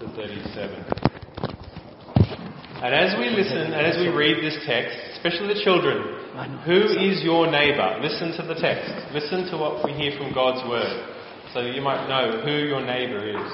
to 37. And as we listen and as we read this text, especially the children, who is your neighbour? Listen to the text. Listen to what we hear from God's word, so that you might know who your neighbour is.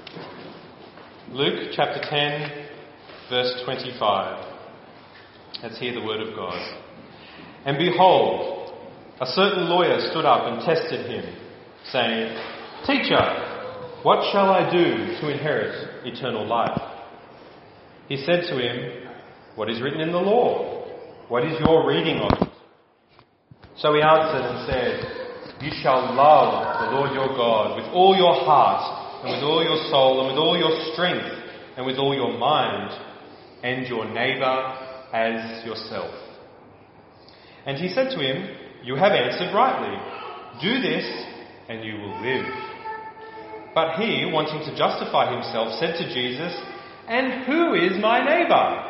Luke chapter 10, verse 25. Let's hear the word of God. And behold, a certain lawyer stood up and tested him, saying, Teacher, what shall I do to inherit eternal life? He said to him, What is written in the law? What is your reading of it? So he answered and said, You shall love the Lord your God with all your heart, and with all your soul, and with all your strength, and with all your mind, and your neighbour as yourself. And he said to him, You have answered rightly. Do this, and you will live. But he, wanting to justify himself, said to Jesus, And who is my neighbour?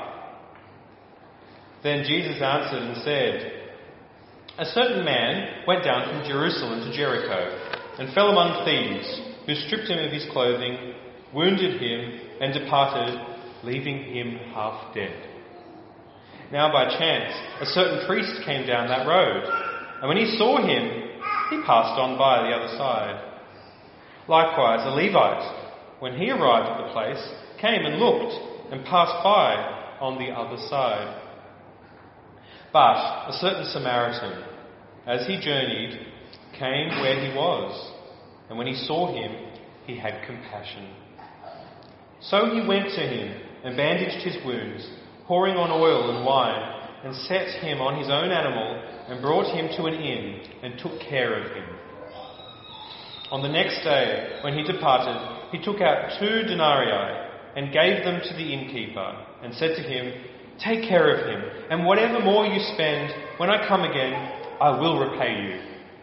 Then Jesus answered and said, A certain man went down from Jerusalem to Jericho, and fell among thieves, who stripped him of his clothing, wounded him, and departed, leaving him half dead. Now by chance, a certain priest came down that road, and when he saw him, he passed on by the other side. Likewise, a Levite, when he arrived at the place, came and looked, and passed by on the other side. But a certain Samaritan, as he journeyed, came where he was, and when he saw him, he had compassion. So he went to him and bandaged his wounds, pouring on oil and wine, and set him on his own animal, and brought him to an inn, and took care of him. On the next day, when he departed, he took out 2 denarii, and gave them to the innkeeper, and said to him, Take care of him, and whatever more you spend, when I come again, I will repay you.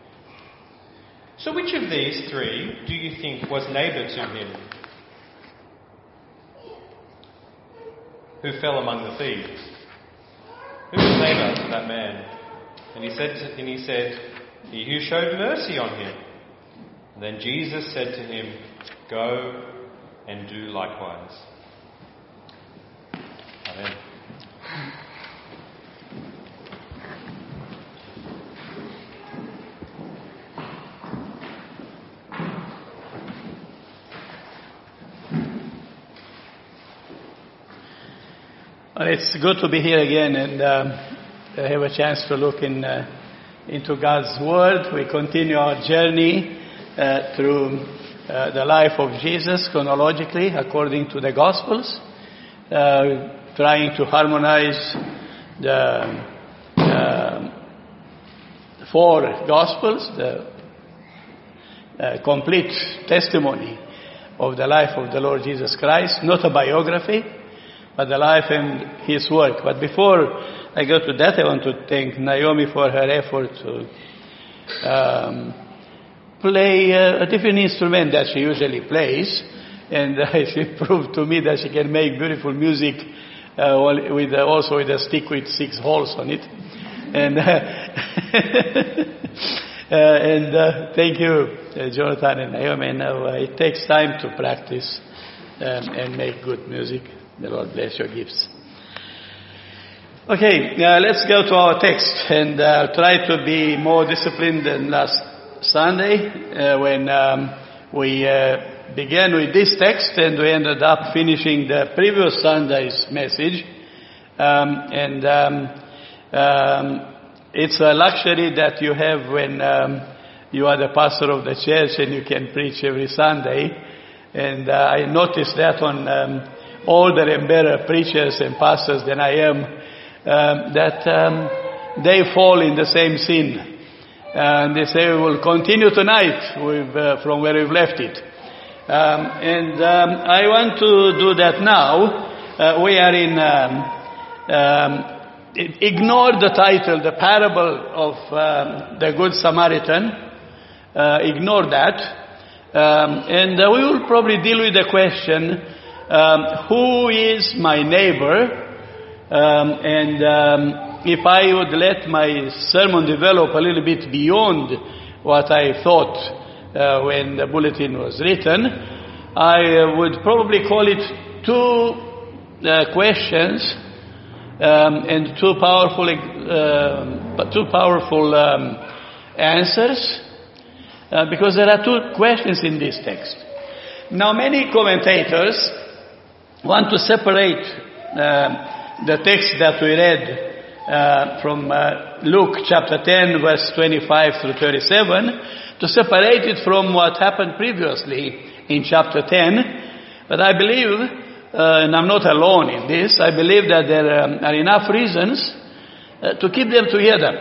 So which of these 3 do you think was neighbour to him who fell among the thieves? Who was neighbour to that man? And he said, He who showed mercy on him. And then Jesus said to him, Go and do likewise. Amen. Well, it's good to be here again and have a chance to look into God's Word. We continue our journey through the life of Jesus chronologically according to the Gospels, trying to harmonize the 4 Gospels, the complete testimony of the life of the Lord Jesus Christ, not a biography, but the life and his work. But before I go to that, I want to thank Naomi for her effort to play a different instrument that she usually plays, and she proved to me that she can make beautiful music also with a stick with 6 holes on it. And thank you, Jonathan and Naomi. Now it takes time to practice and make good music. The Lord bless your gifts. Okay, let's go to our text and try to be more disciplined than last Sunday when we began with this text and we ended up finishing the previous Sunday's message. It's a luxury that you have when you are the pastor of the church and you can preach every Sunday. And I noticed that on older and better preachers and pastors than I am, that they fall in the same sin. And they say, we will continue tonight from where we've left it. I want to do that now. We are in, ignore the title, the parable of the Good Samaritan. Ignore that. And we will probably deal with the question, who is my neighbor? If I would let my sermon develop a little bit beyond what I thought when the bulletin was written, I would probably call it two questions and two powerful answers, because there are two questions in this text. Now, many commentators want to separate the text that we read from Luke chapter 10, verse 25 through 37, to separate it from what happened previously in chapter 10. But I believe, and I'm not alone in this, I believe that there are enough reasons to keep them together.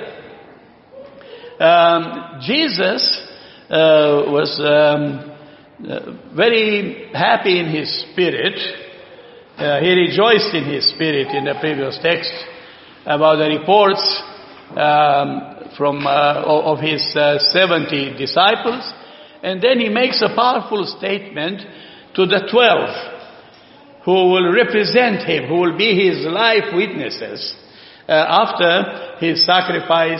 Jesus was very happy in his spirit. He rejoiced in his spirit in the previous text about the reports of his 70 disciples. And then he makes a powerful statement to the 12 who will represent him, who will be his life witnesses after his sacrifice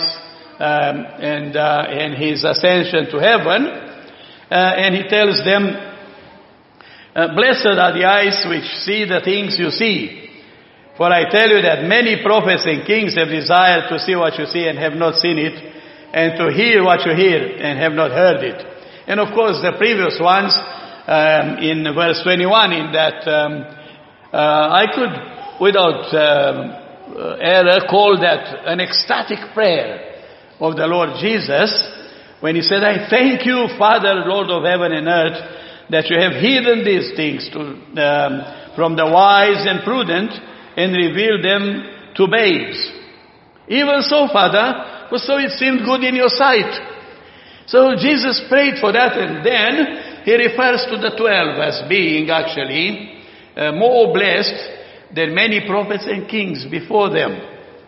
and his ascension to heaven. And he tells them, blessed are the eyes which see the things you see. For I tell you that many prophets and kings have desired to see what you see and have not seen it, and to hear what you hear and have not heard it. And of course the previous ones in verse 21, in that I could without error call that an ecstatic prayer of the Lord Jesus, when he said, I thank you, Father, Lord of heaven and earth, that you have hidden these things from the wise and prudent and revealed them to babes. Even so, Father, for so it seemed good in your sight. So Jesus prayed for that, and then he refers to the 12 as being actually more blessed than many prophets and kings before them.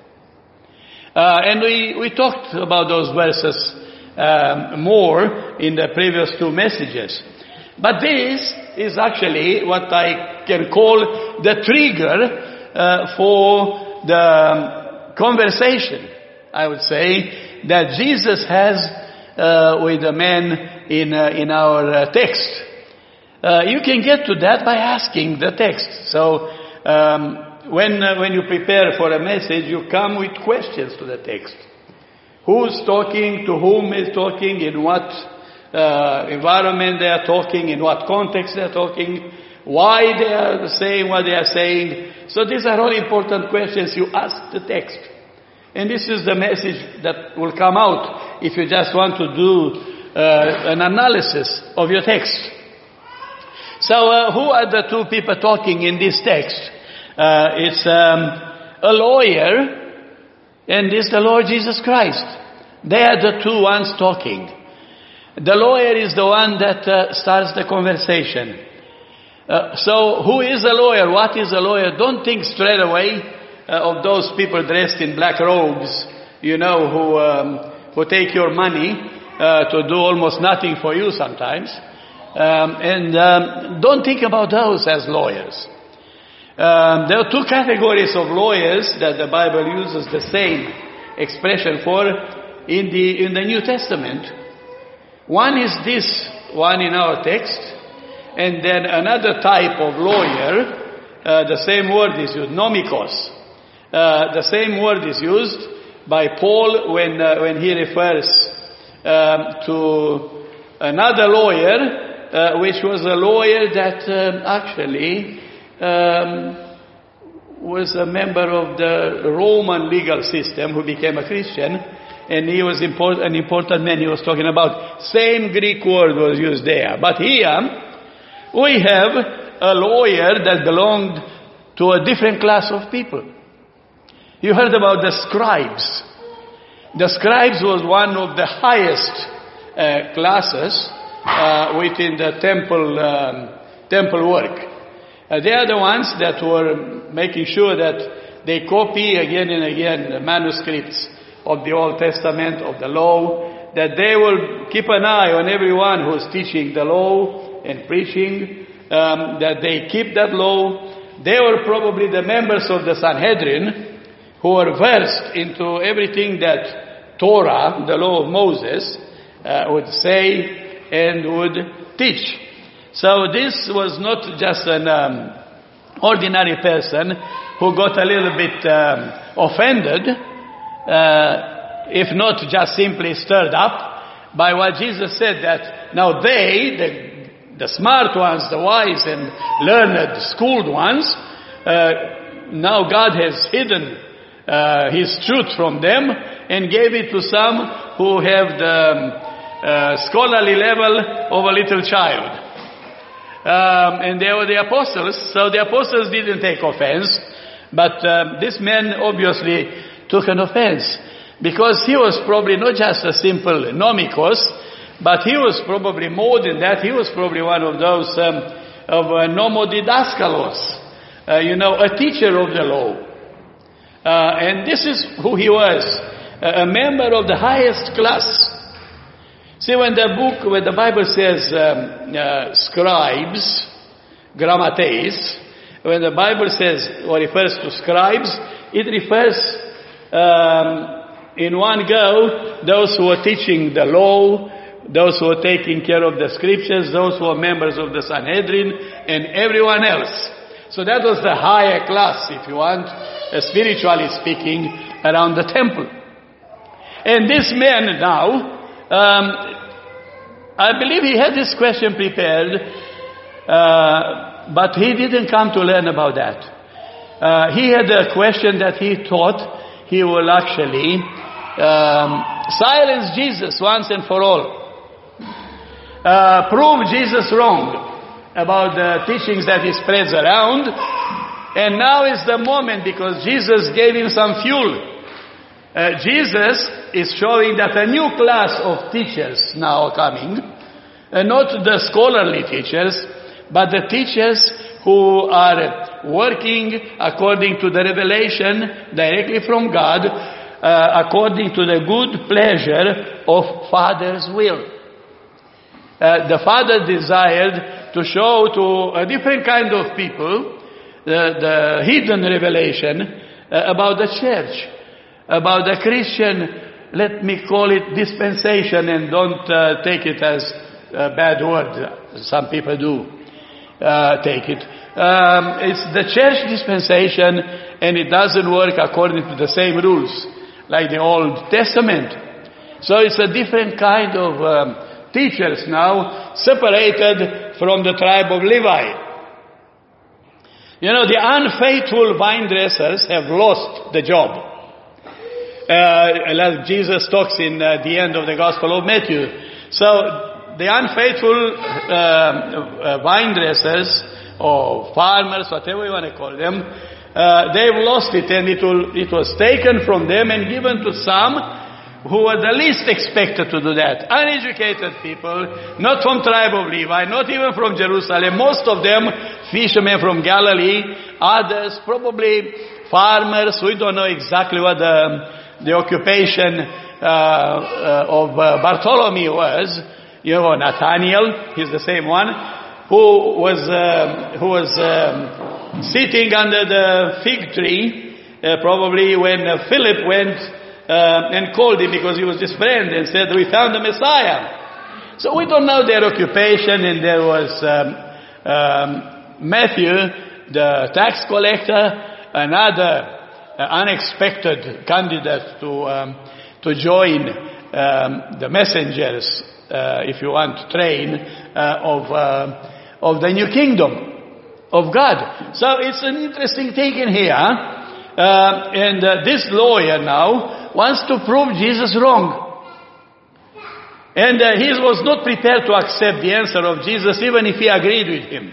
And we talked about those verses more in the previous two messages. But this is actually what I can call the trigger for the conversation, I would say, that Jesus has with the men in our text. You can get to that by asking the text. So when you prepare for a message, you come with questions to the text. Who's talking, to whom is talking, in what environment they are talking, in what context they are talking, why they are saying what they are saying. So these are all important questions you ask the text. And this is the message that will come out if you just want to do an analysis of your text. So who are the two people talking in this text? It's a lawyer, and it's the Lord Jesus Christ. They are the two ones talking. The lawyer is the one that starts the conversation. So who is a lawyer? What is a lawyer? Don't think straight away of those people dressed in black robes, who take your money to do almost nothing for you sometimes. And don't think about those as lawyers. There are two categories of lawyers that the Bible uses the same expression for in the New Testament. One is this one in our text, and then another type of lawyer, the same word is used, nomikos. The same word is used by Paul when he refers to another lawyer, which was a lawyer that actually was a member of the Roman legal system who became a Christian, and he was an important man he was talking about. Same Greek word was used there. But here, we have a lawyer that belonged to a different class of people. You heard about the scribes. The scribes was one of the highest classes within the temple work. They are the ones that were making sure that they copy again and again the manuscripts of the Old Testament, of the law, that they will keep an eye on everyone who's teaching the law and preaching, that they keep that law. They were probably the members of the Sanhedrin who were versed into everything that Torah, the law of Moses, would say and would teach. So this was not just an ordinary person who got a little bit offended, if not just simply stirred up by what Jesus said, that now they, the smart ones, the wise and learned, schooled ones, now God has hidden His truth from them and gave it to some who have the scholarly level of a little child. And they were the apostles, so the apostles didn't take offense, but this man obviously took an offense, because he was probably not just a simple nomikos, but he was probably more than that. He was probably one of those nomodidaskalos, a teacher of the law. And this is who he was, a member of the highest class. See, when the Bible says scribes, grammateis, when the Bible says or refers to scribes, it refers in one go those who are teaching the law, those who are taking care of the scriptures, those who are members of the Sanhedrin, and everyone else. So that was the higher class, if you want, spiritually speaking, around the temple. And this man now, I believe he had this question prepared, but he didn't come to learn about that. He had a question that he thought he will actually silence Jesus once and for all. Prove Jesus wrong about the teachings that he spreads around. And now is the moment, because Jesus gave him some fuel. Jesus is showing that a new class of teachers now are coming. Not the scholarly teachers, but the teachers who are working according to the revelation directly from God, according to the good pleasure of Father's will. The Father desired to show to a different kind of people the hidden revelation about the church, about the Christian, let me call it dispensation, and don't take it as a bad word. Some people do take it. It's the church dispensation, and it doesn't work according to the same rules like the Old Testament. So it's a different kind of teachers now, separated from the tribe of Levi. The unfaithful vine dressers have lost the job. Like Jesus talks in the end of the Gospel of Matthew. So the unfaithful vine dressers or farmers, whatever you want to call them, they've lost it, and it was taken from them and given to some who were the least expected to do that. Uneducated people, not from tribe of Levi, not even from Jerusalem. Most of them fishermen from Galilee, others probably farmers. We don't know exactly what the occupation of Bartholomew was. Nathaniel, he's the same one, who was sitting under the fig tree, probably when Philip went and called him, because he was his friend, and said, "We found the Messiah." So we don't know their occupation. And there was Matthew, the tax collector, another unexpected candidate to join the messengers, if you want, train of the new kingdom of God. So it's an interesting thing in here. And this lawyer now wants to prove Jesus wrong. And he was not prepared to accept the answer of Jesus, even if he agreed with him.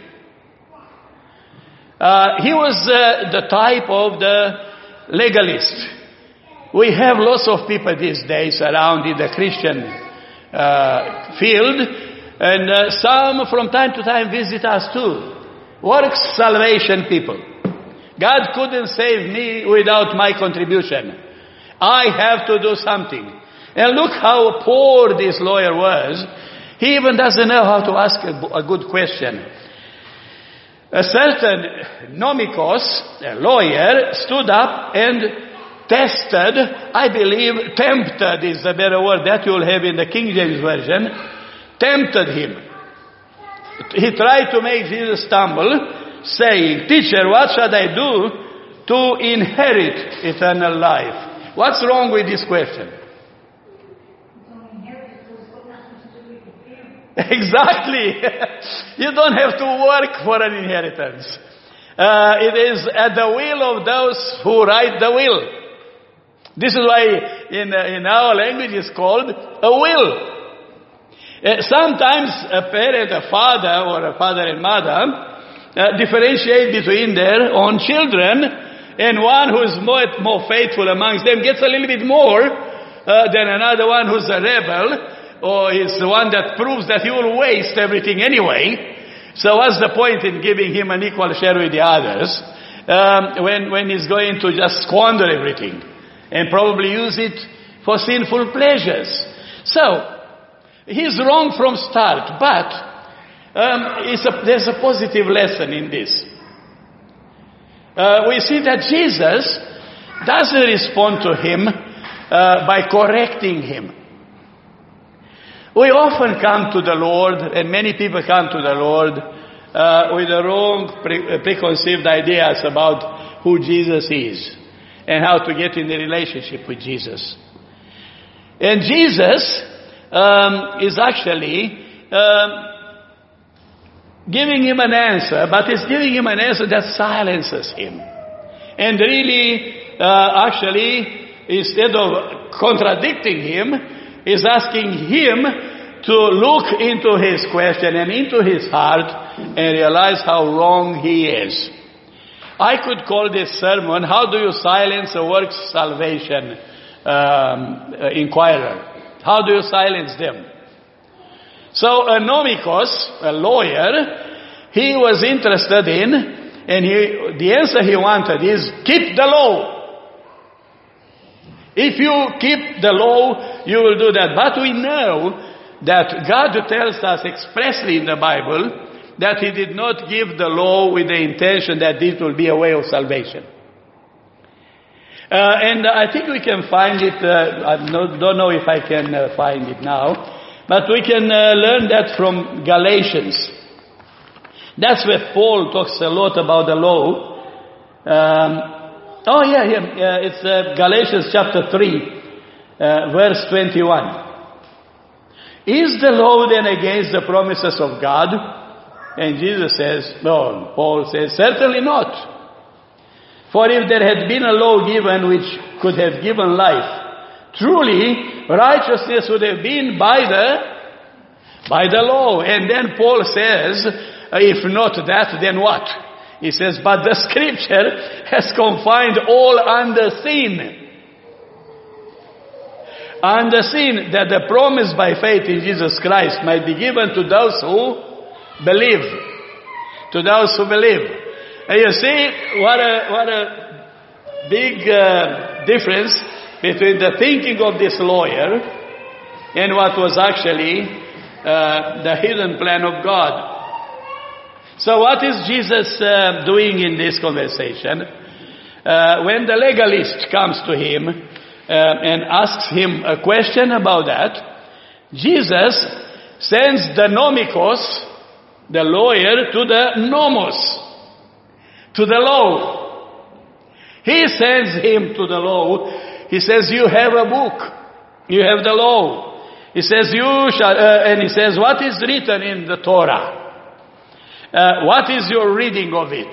He was the type of the legalist. We have lots of people these days around in the Christian field, and some from time to time visit us too. Works salvation people. God couldn't save me without my contribution. I have to do something. And look how poor this lawyer was. He even doesn't know how to ask a good question. A certain nomikos, a lawyer, stood up and tested, I believe, tempted is the better word that you'll have in the King James Version, tempted him. He tried to make Jesus stumble, saying, "Teacher, what shall I do to inherit eternal life?" What's wrong with this question? Exactly. You don't have to work for an inheritance. It is at the will of those who write the will. This is why in our language it's called a will. Sometimes a parent, a father or a father and mother differentiate between their own children, and one who is more faithful amongst them gets a little bit more than another one who's a rebel, or is the one that proves that he will waste everything anyway. So what's the point in giving him an equal share with the others when he's going to just squander everything and probably use it for sinful pleasures? So he's wrong from start, but there's a positive lesson in this. We see that Jesus doesn't respond to him by correcting him. We often come to the Lord, and many people come to the Lord with the wrong preconceived ideas about who Jesus is and how to get in a relationship with Jesus. And Jesus is actually giving him an answer, but it's giving him an answer that silences him. And really, actually, instead of contradicting him, is asking him to look into his question and into his heart and realize how wrong he is. I could call this sermon, "How do you silence a works salvation inquirer?" How do you silence them? So a nomikos, a lawyer, he was interested in, and the answer he wanted is, keep the law. If you keep the law, you will do that. But we know that God tells us expressly in the Bible that he did not give the law with the intention that this will be a way of salvation. And I think we can find it, I don't know if I can find it now, but we can learn that from Galatians. That's where Paul talks a lot about the law. It's Galatians chapter 3, verse 21. Is the law then against the promises of God? And Jesus says, no, Paul says, certainly not. For if there had been a law given which could have given life, truly righteousness would have been by the law. And then Paul says, if not that, then what? He says, but the scripture has confined all under sin. Under sin, that the promise by faith in Jesus Christ might be given to those who believe. To those who believe. And you see what a big difference between the thinking of this lawyer and what was actually the hidden plan of God. So what is Jesus doing in this conversation? When the legalist comes to him and asks him a question about that, Jesus sends the nomikos, the lawyer, to the nomos, to the law. He sends him to the law. He says, you have a book. You have the law. He says, you shall, and he says, what is written in the Torah? What is your reading of it?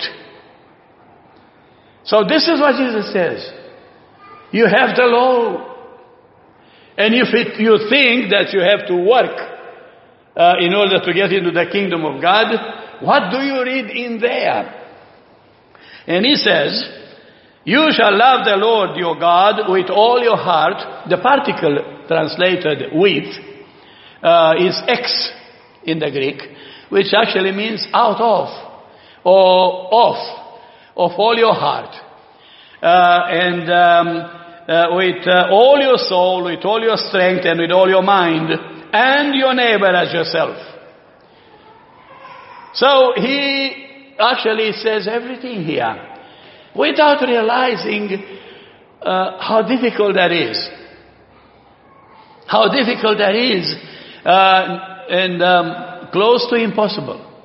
So this is what Jesus says. You have the law. And if you think that you have to work in order to get into the kingdom of God, what do you read in there? And he says, you shall love the Lord your God with all your heart. The particle translated with is ex in the Greek, which actually means out of or of all your heart. With all your soul, with all your strength, and with all your mind, and your neighbor as yourself. So he actually says everything here, without realizing how difficult that is. How difficult that is, and close to impossible.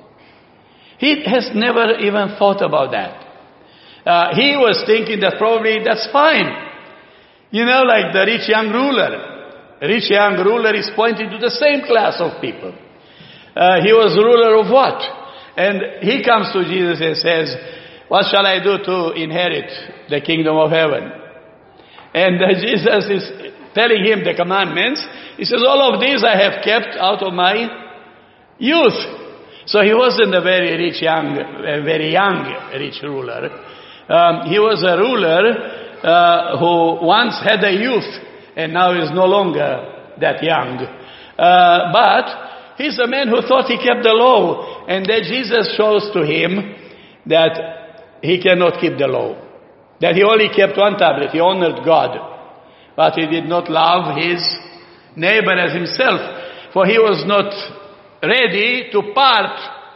He has never even thought about that. He was thinking that probably that's fine. You know, like the rich young ruler. A rich young ruler is pointing to the same class of people. He was ruler of what? And he comes to Jesus and says, what shall I do to inherit the kingdom of heaven? And Jesus is telling him the commandments. He says, all of these I have kept out of my youth. So he wasn't a very young rich ruler. He was a ruler who once had a youth and now is no longer that young. But he's a man who thought he kept the law, and then Jesus shows to him that he cannot keep the law. That he only kept one tablet. He honored God, but he did not love his neighbor as himself, for he was not ready to part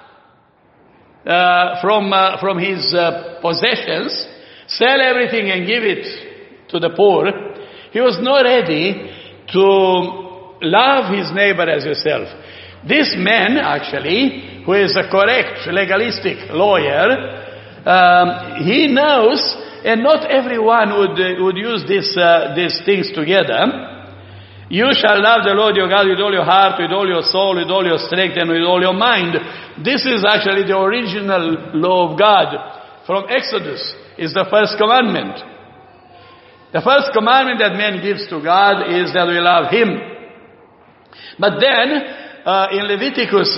from his possessions, sell everything and give it to the poor. He was not ready to love his neighbor as yourself. This man, actually, who is a correct, legalistic lawyer, he knows, and not everyone would use these things together. You shall love the Lord your God with all your heart, with all your soul, with all your strength, and with all your mind. This is actually the original law of God from Exodus. Is the first commandment. The first commandment that man gives to God is that we love Him. But then, in Leviticus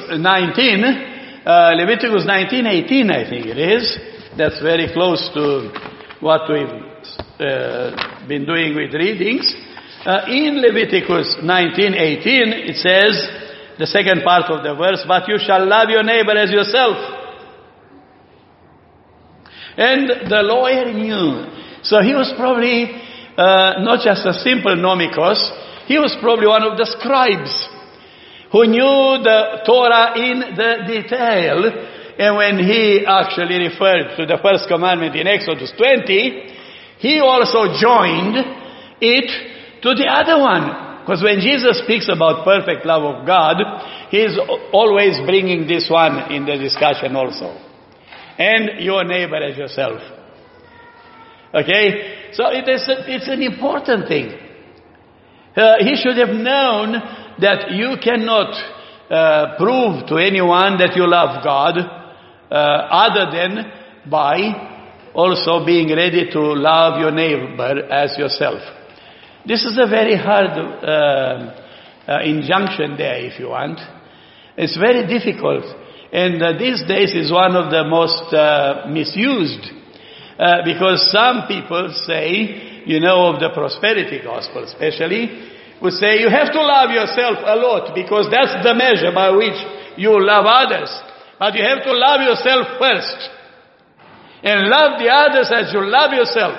19:18, I think it is, that's very close to what we've been doing with readings. In Leviticus 19:18, it says, the second part of the verse, but you shall love your neighbor as yourself. And the lawyer knew. So he was probably not just a simple nomikos, he was probably one of the scribes who knew the Torah in the detail. And when he actually referred to the first commandment in Exodus 20, he also joined it to the other one. Because when Jesus speaks about perfect love of God, he's always bringing this one in the discussion also. And your neighbor as yourself. Okay? So it's an important thing. He should have known that you cannot prove to anyone that you love God other than by also being ready to love your neighbor as yourself. This is a very hard injunction there, if you want. It's very difficult. And these days is one of the most misused. Because some people say, of the prosperity gospel especially, would say you have to love yourself a lot because that's the measure by which you love others. But you have to love yourself first. And love the others as you love yourself.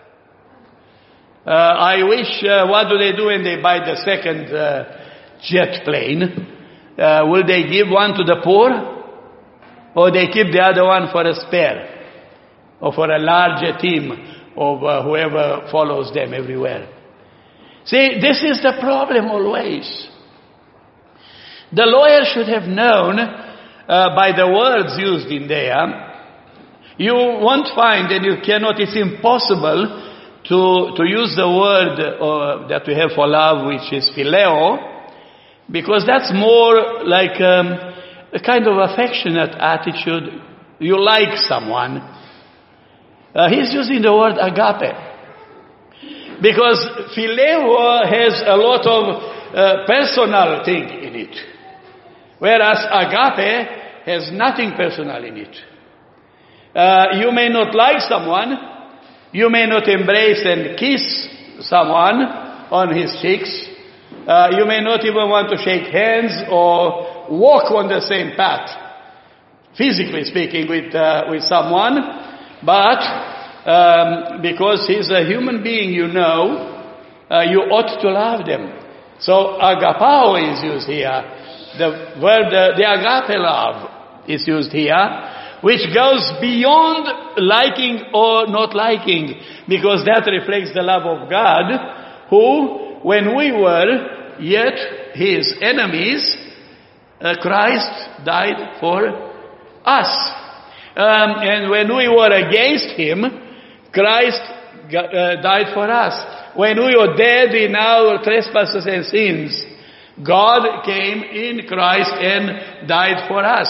I wish, what do they do when they buy the second jet plane? Will they give one to the poor? Or they keep the other one for a spare? Or for a larger team of whoever follows them everywhere? See, this is the problem always. The lawyer should have known by the words used in there. You won't find, and you cannot, it's impossible to use the word that we have for love, which is phileo, because that's more like a kind of affectionate attitude. You like someone. He's using the word agape. Because phileo has a lot of personal thing in it. Whereas agape has nothing personal in it. You may not like someone. You may not embrace and kiss someone on his cheeks. You may not even want to shake hands or walk on the same path, physically speaking, with someone. But because he's a human being, you ought to love them. So agapao is used here. The word, the agape love is used here, which goes beyond liking or not liking, because that reflects the love of God, who, when we were yet his enemies, Christ died for us. And when we were against Him, Christ died for us. When we were dead in our trespasses and sins, God came in Christ and died for us.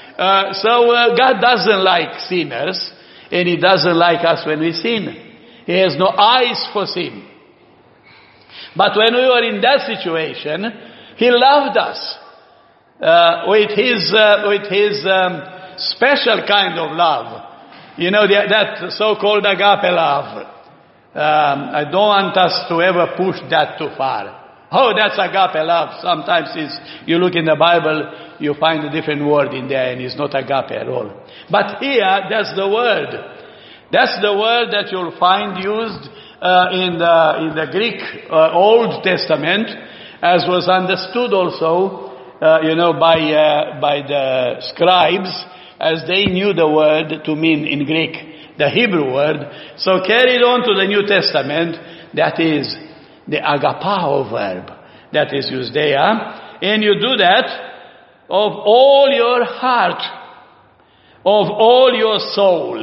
So God doesn't like sinners, and He doesn't like us when we sin. He has no eyes for sin. But when we were in that situation, He loved us with His special kind of love. You know, that so-called agape love. I don't want us to ever push that too far. Oh, that's agape love. Sometimes you look in the Bible, you find a different word in there, and it's not agape at all. But here, that's the word. That's the word that you'll find used in the Greek Old Testament, as was understood also, by the scribes, as they knew the word to mean in Greek, the Hebrew word. So carried on to the New Testament, that is the agapao verb that is used there. And you do that of all your heart, of all your soul.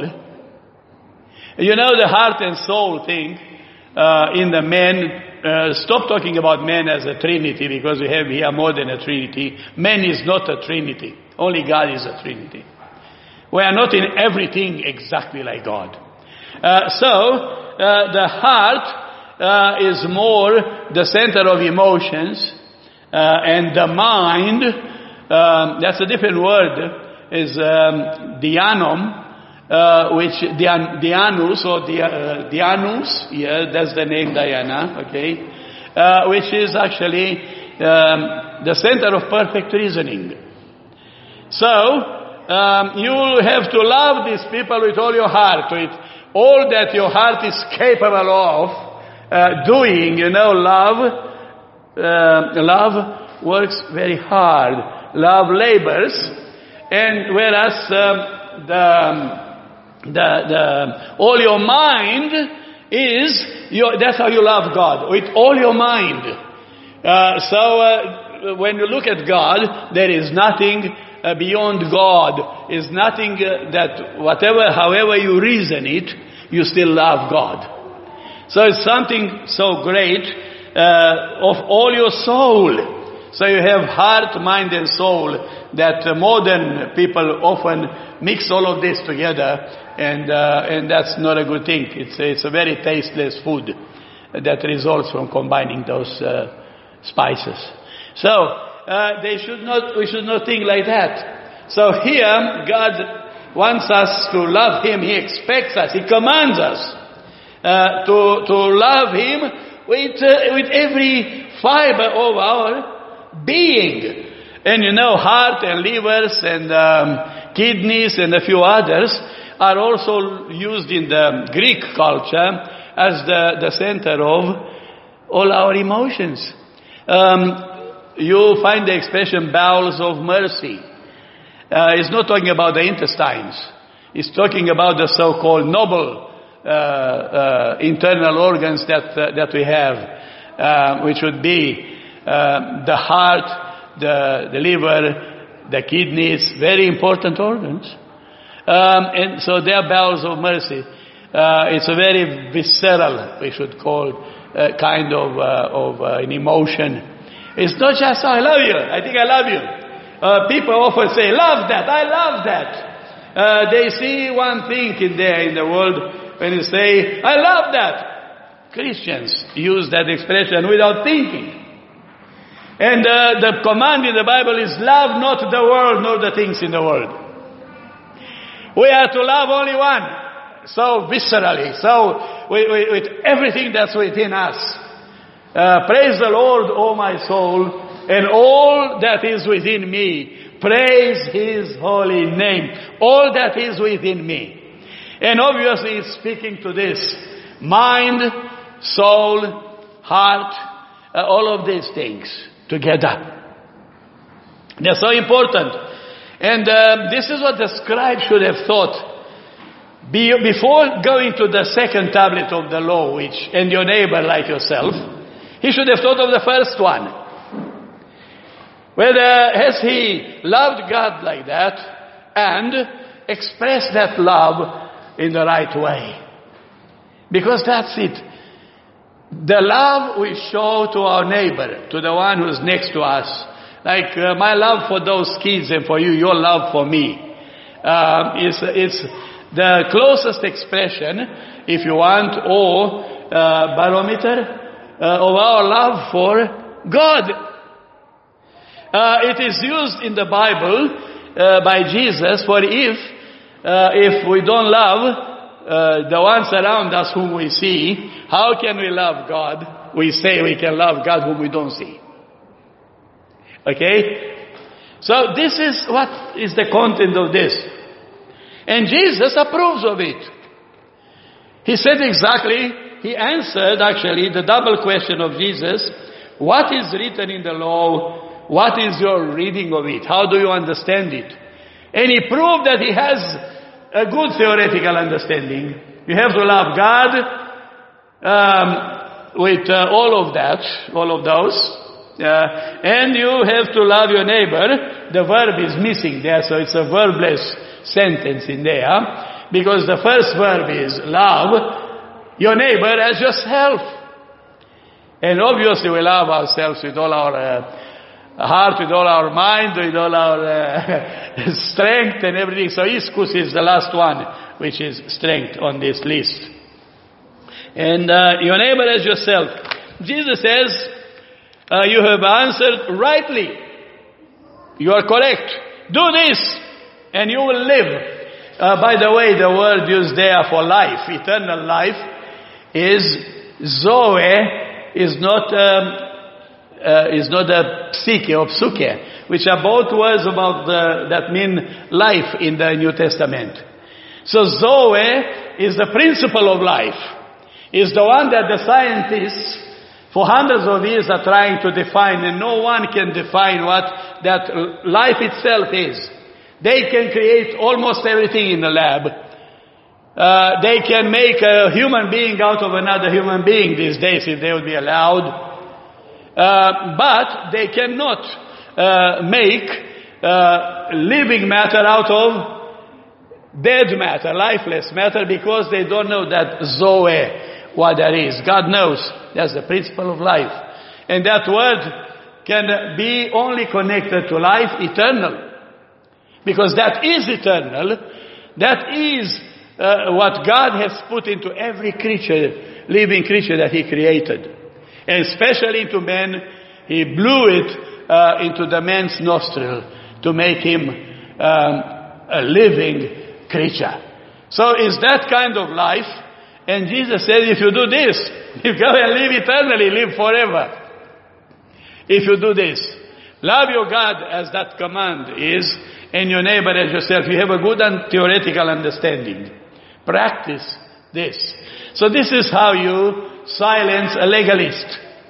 You know, the heart and soul thing in the man, stop talking about man as a trinity, because we have here more than a trinity. Man is not a trinity. Only God is a trinity. We are not in everything exactly like God. So the heart is more the center of emotions, and the mind, that's a different word, is dianum, which Dianus or Dianus, yeah, that's the name Diana, okay, which is actually the center of perfect reasoning. So you have to love these people with all your heart, with all that your heart is capable of doing. You know, love works very hard. Love labors, and whereas all your mind is, that's how you love God, with all your mind. So when you look at God, there is nothing beyond God. Is nothing that however you reason it, you still love God. So it's something so great of all your soul. So you have heart, mind and soul, that modern people often mix all of this together, and that's not a good thing. It's a very tasteless food that results from combining those spices. So we should not think like that. So here, God wants us to love Him. He expects us. He commands us to love Him with every fiber of our being. And you know, heart and livers and kidneys and a few others are also used in the Greek culture as the center of all our emotions. You find the expression bowels of mercy. It's not talking about the intestines. It's talking about the so-called noble internal organs that we have, which would be the heart, the liver, the kidneys, very important organs. And so they are bowels of mercy. It's a very visceral, we should call, kind of an emotion. It's not just, I love you, I think I love you. People often say, love that, I love that. They see one thing in the world when you say, I love that. Christians use that expression without thinking. And the command in the Bible is, love not the world nor the things in the world. We are to love only one, so viscerally, so with everything that's within us. Praise the Lord, O my soul, and all that is within me. Praise His holy name. All that is within me. And obviously it's speaking to this. Mind, soul, heart, all of these things together. They're so important. And this is what the scribe should have thought. Before going to the second tablet of the law, and your neighbor like yourself, he should have thought of the first one. Whether has he loved God like that, and express that love in the right way. Because that's it. The love we show to our neighbor, to the one who's next to us. Like my love for those kids and for you, your love for me. It's the closest expression, if you want, or barometer of our love for God. It is used in the Bible by Jesus for if we don't love the ones around us whom we see, how can we love God? We say we can love God whom we don't see. Okay? So this is what is the content of this. And Jesus approves of it. He said exactly, he answered actually the double question of Jesus. What is written in the law? What is your reading of it? How do you understand it? And he proved that he has a good theoretical understanding. You have to love God with all of those. And you have to love your neighbor. The verb is missing there, so it's a verbless sentence in there. Because the first verb is love your neighbor as yourself. And obviously we love ourselves with all our heart, with all our mind, with all our strength and everything. So ischus is the last one, which is strength on this list. And your neighbor as yourself. Jesus says, you have answered rightly. You are correct. Do this and you will live. By the way, the word used there for life, eternal life, is Zoe, is not a psyche or psuche, which are both words that mean life in the New Testament. So Zoe is the principle of life, is the one that the scientists for hundreds of years are trying to define, and no one can define what that life itself is. They can create almost everything in the lab. They can make a human being out of another human being these days if they would be allowed. But they cannot make living matter out of dead matter, lifeless matter, because they don't know that Zoe, what that is. God knows. That's the principle of life. And that word can be only connected to life eternal. Because that is eternal. That is what God has put into every creature, living creature that He created. And especially into man, He blew it into the man's nostril to make him a living creature. So it's that kind of life. And Jesus said, if you do this, you go and live eternally, live forever. If you do this, love your God as that command is, and your neighbor as yourself. You have a good and theoretical understanding. Practice this. So this is how you silence a legalist.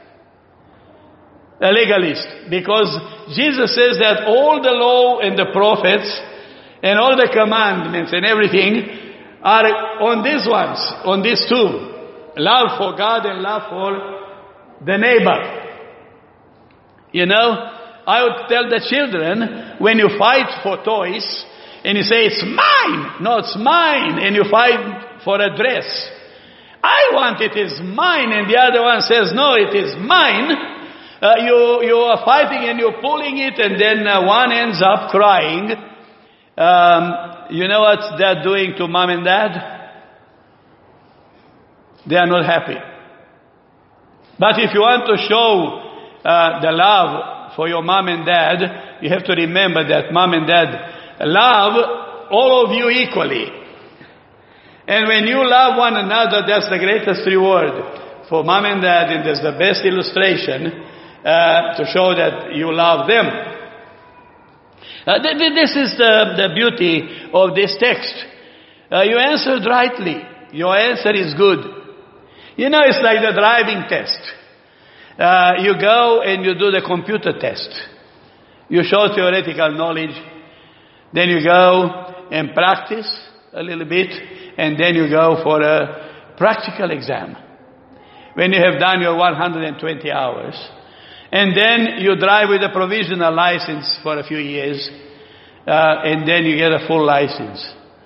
A legalist. Because Jesus says that all the law and the prophets and all the commandments and everything are on these ones, on these two. Love for God and love for the neighbor. You know, I would tell the children, when you fight for toys, and you say, it's mine, no, it's mine, and you fight for a dress. I want it is mine, and the other one says, no, it is mine. You are fighting and you're pulling it, and then one ends up crying. You know what they're doing to mom and dad? They are not happy. But if you want to show the love for your mom and dad, you have to remember that mom and dad love all of you equally. And when you love one another, that's the greatest reward for mom and dad, and that's the best illustration to show that you love them. This is the beauty of this text. You answered rightly. Your answer is good. You know, it's like the driving test. You go and you do the computer test. You show theoretical knowledge. Then you go and practice a little bit. And then you go for a practical exam. When you have done your 120 hours. And then you drive with a provisional license for a few years. and then you get a full license.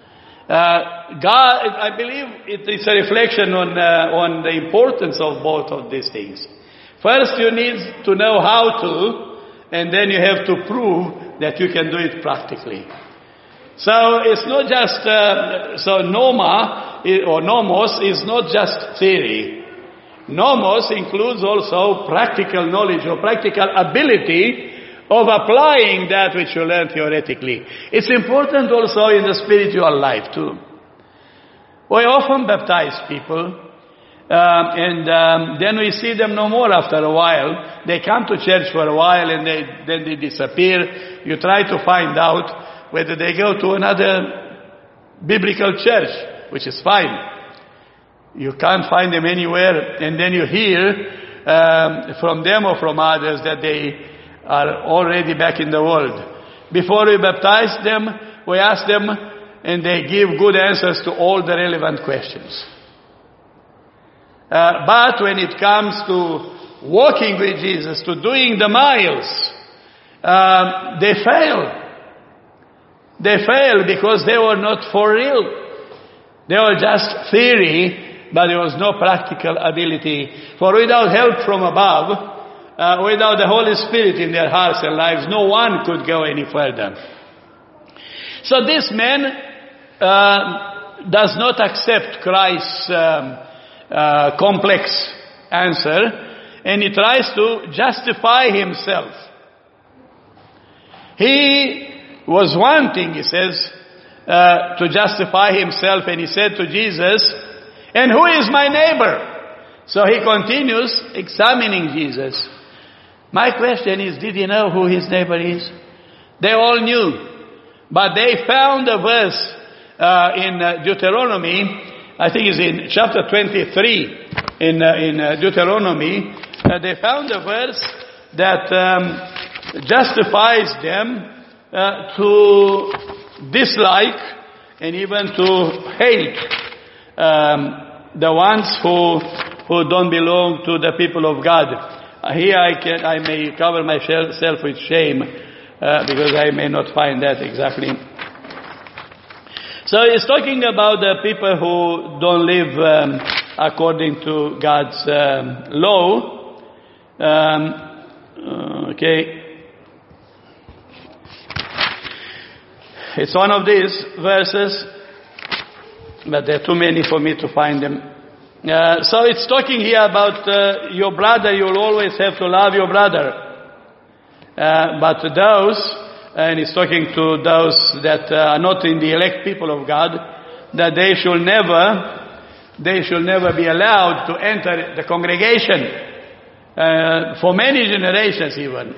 God, I believe it's a reflection on the importance of both of these things. First, you need to know how to, and then you have to prove that you can do it practically. So it's not just, nomos is not just theory. Nomos includes also practical knowledge or practical ability of applying that which you learn theoretically. It's important also in the spiritual life too. We often baptize people, and then we see them no more after a while. They come to church for a while and then they disappear. You try to find out whether they go to another biblical church, which is fine. You can't find them anywhere, and then you hear from them or from others that they are already back in the world. Before we baptize them, we ask them, and they give good answers to all the relevant questions. But when it comes to walking with Jesus, to doing the miles, they fail. They fail because they were not for real. They were just theory, but there was no practical ability. For without help from above, without the Holy Spirit in their hearts and lives, no one could go any further. So this man does not accept Christ's complex answer, and he tries to justify himself. He was wanting, he says, to justify himself, and he said to Jesus, "And who is my neighbor?" So he continues examining Jesus. My question is, did he know who his neighbor is? They all knew. But they found a verse in Deuteronomy, I think it's in chapter 23 in Deuteronomy. They found a verse that justifies them to dislike and even to hate the ones who don't belong to the people of God. Here I may cover myself with shame because I may not find that exactly. So he's talking about the people who don't live according to God's law. Okay. It's one of these verses, but there are too many for me to find them. So it's talking here about your brother. You'll always have to love your brother. But to those, and he's talking to those that are not in the elect people of God, that they should never be allowed to enter the congregation for many generations even.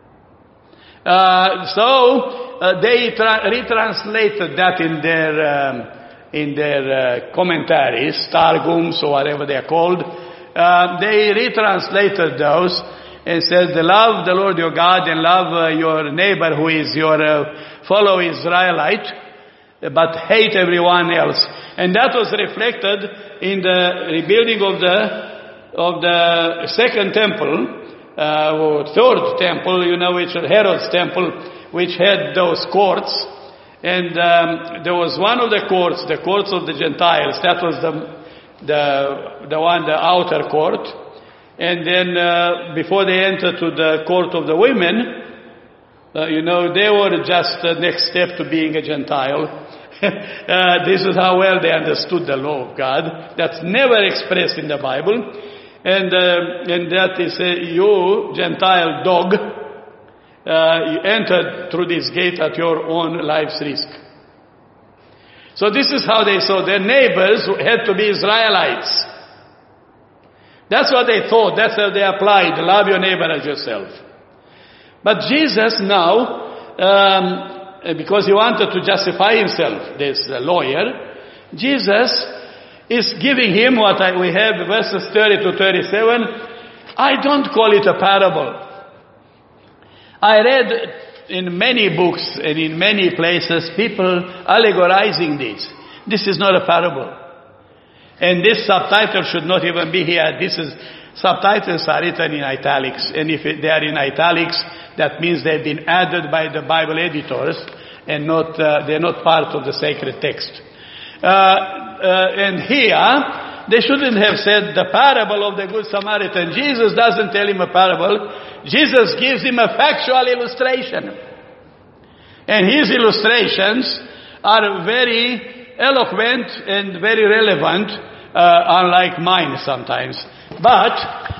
They retranslated that in their commentaries, Targums or whatever they are called. They retranslated those and said, love the Lord your God and love your neighbor who is your fellow Israelite, but hate everyone else. And that was reflected in the rebuilding of the second temple, or third temple, which was Herod's temple, which had those courts. And there was one of the courts of the Gentiles. That was the outer court. And then before they entered to the court of the women, they were just the next step to being a Gentile. This is how well they understood the law of God. That's never expressed in the Bible. And that is, you Gentile dog, you entered through this gate at your own life's risk. So this is how they saw their neighbors who had to be Israelites. That's what they thought. That's how they applied. Love your neighbor as yourself. But Jesus now, because he wanted to justify himself, this lawyer, Jesus is giving him what we have, verses 30 to 37. I don't call it a parable. I read in many books and in many places people allegorizing this. This is not a parable. And this subtitle should not even be here. Subtitles are written in italics. And if they are in italics, that means they've been added by the Bible editors. and they're not part of the sacred text. And here, they shouldn't have said the parable of the Good Samaritan. Jesus doesn't tell him a parable. Jesus gives him a factual illustration. And his illustrations are very eloquent and very relevant, unlike mine sometimes. But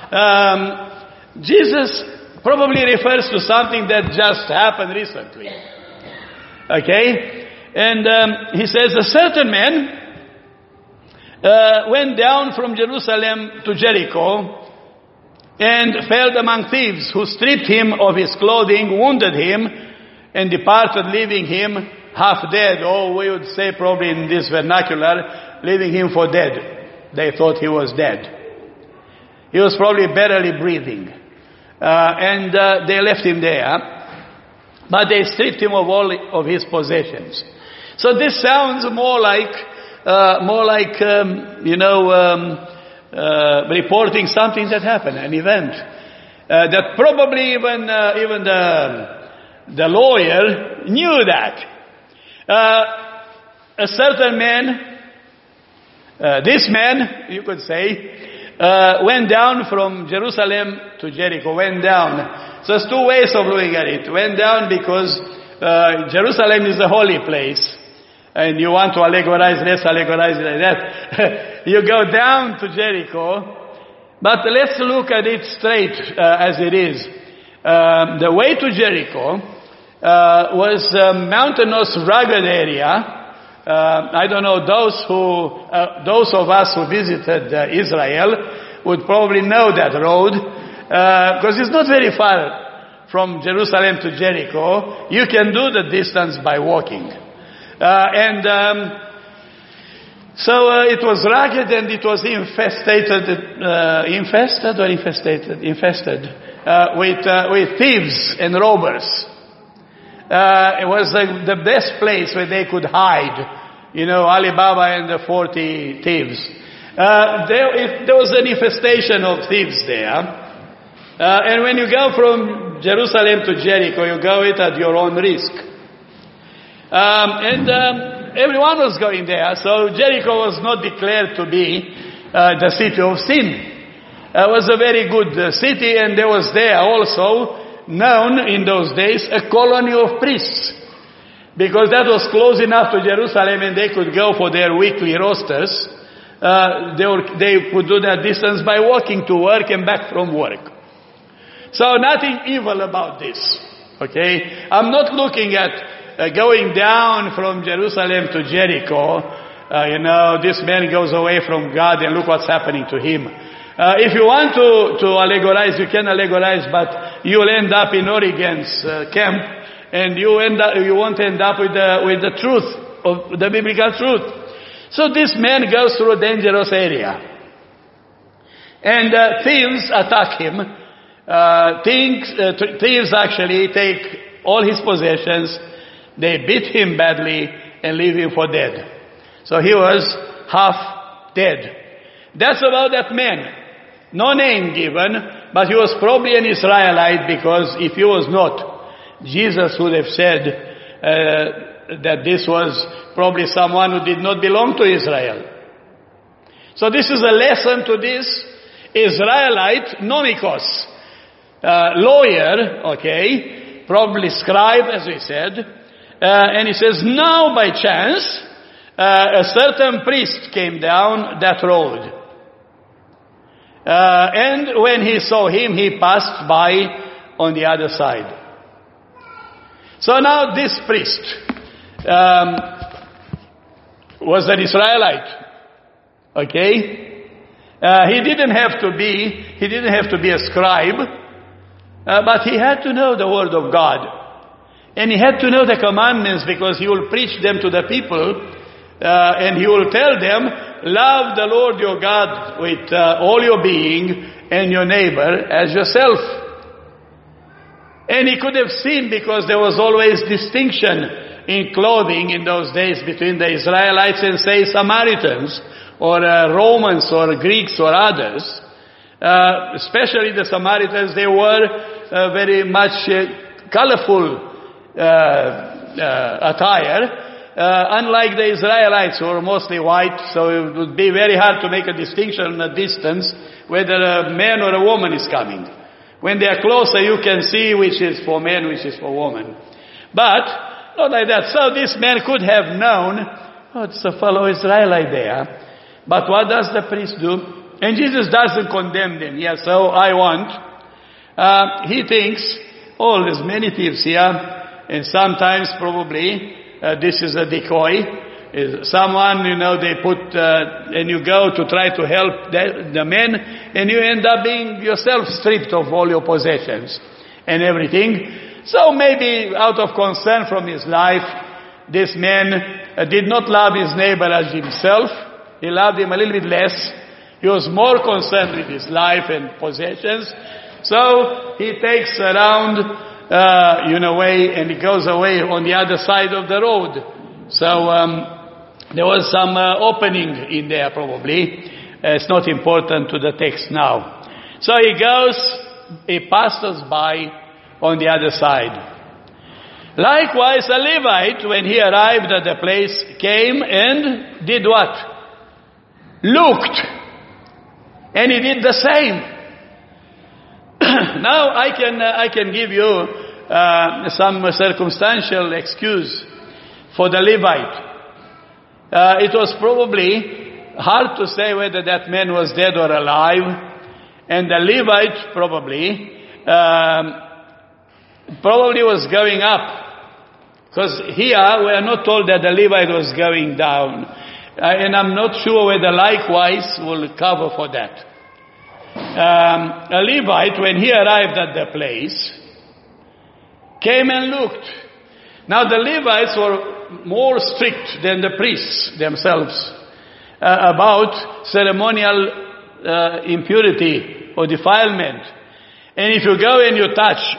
Jesus probably refers to something that just happened recently. Okay? And he says, a certain man went down from Jerusalem to Jericho and fell among thieves, who stripped him of his clothing, wounded him, and departed, leaving him half dead. Or we would say probably in this vernacular, leaving him for dead. They thought he was dead. He was probably barely breathing. And they left him there. But they stripped him of all of his possessions. So this sounds more like reporting something that happened, an event. That probably even the lawyer knew that. A certain man, this man, you could say, went down from Jerusalem to Jericho, went down. So there's two ways of looking at it. Went down because Jerusalem is a holy place. And you want to allegorize, let's allegorize it like that. You go down to Jericho, but let's look at it straight as it is. The way to Jericho was a mountainous, rugged area. I don't know, those of us who visited Israel would probably know that road, because it's not very far from Jerusalem to Jericho. You can do the distance by walking. So it was rugged, and it was infested with thieves and robbers. It was the best place where they could hide. You know, Alibaba and the 40 thieves. There was an infestation of thieves there. And when you go from Jerusalem to Jericho, you go it at your own risk. Everyone was going there, so Jericho was not declared to be the city of sin. It was a very good city, and there was there also known in those days a colony of priests, because that was close enough to Jerusalem and they could go for their weekly rosters. They could do that distance by walking to work and back from work. So nothing evil about this. Okay? I'm not looking at going down from Jerusalem to Jericho. This man goes away from God and look what's happening to him. If you want to allegorize, you can allegorize, but you'll end up in Origen's camp, and you won't end up with the truth, of the biblical truth. So this man goes through a dangerous area. And thieves attack him. Thieves actually take all his possessions. They beat him badly and leave him for dead. So he was half dead. That's about that man. No name given, but he was probably an Israelite, because if he was not, Jesus would have said that this was probably someone who did not belong to Israel. So this is a lesson to this Israelite nomikos, lawyer, okay, probably scribe, as we said. And he says, now by chance, a certain priest came down that road. And when he saw him, he passed by on the other side. So now this priest was an Israelite. Okay? He didn't have to be a scribe, but he had to know the word of God. And he had to know the commandments, because he will preach them to the people, and he will tell them, love the Lord your God with all your being, and your neighbor as yourself. And he could have seen, because there was always distinction in clothing in those days between the Israelites and, say, Samaritans, or Romans, or Greeks, or others. Especially the Samaritans, they were very much colorful attire. Unlike the Israelites who were mostly white, so it would be very hard to make a distinction at a distance whether a man or a woman is coming. When they are closer, you can see which is for men, which is for women. But, not like that. So this man could have known, oh, it's a fellow Israelite there. But what does the priest do? And Jesus doesn't condemn them. Yes, so I want. He thinks, oh, there's many thieves here, and sometimes probably this is a decoy. Someone, they put, and you go to try to help the men, and you end up being yourself stripped of all your possessions and everything. So maybe out of concern from his life, this man did not love his neighbor as himself. He loved him a little bit less. He was more concerned with his life and possessions. So he takes around way, and he goes away on the other side of the road. So there was some opening in there probably. It's not important to the text now. So he passes by on the other side. Likewise, a Levite, when he arrived at the place, came and did what? Looked. And he did the same. Now I can give you some circumstantial excuse for the Levite. It was probably hard to say whether that man was dead or alive, and the Levite probably was going up, because here we are not told that the Levite was going down, and I'm not sure whether likewise will cover for that. A Levite, when he arrived at the place, came and looked. Now the Levites were more strict than the priests themselves about ceremonial impurity or defilement. And if you go and you touch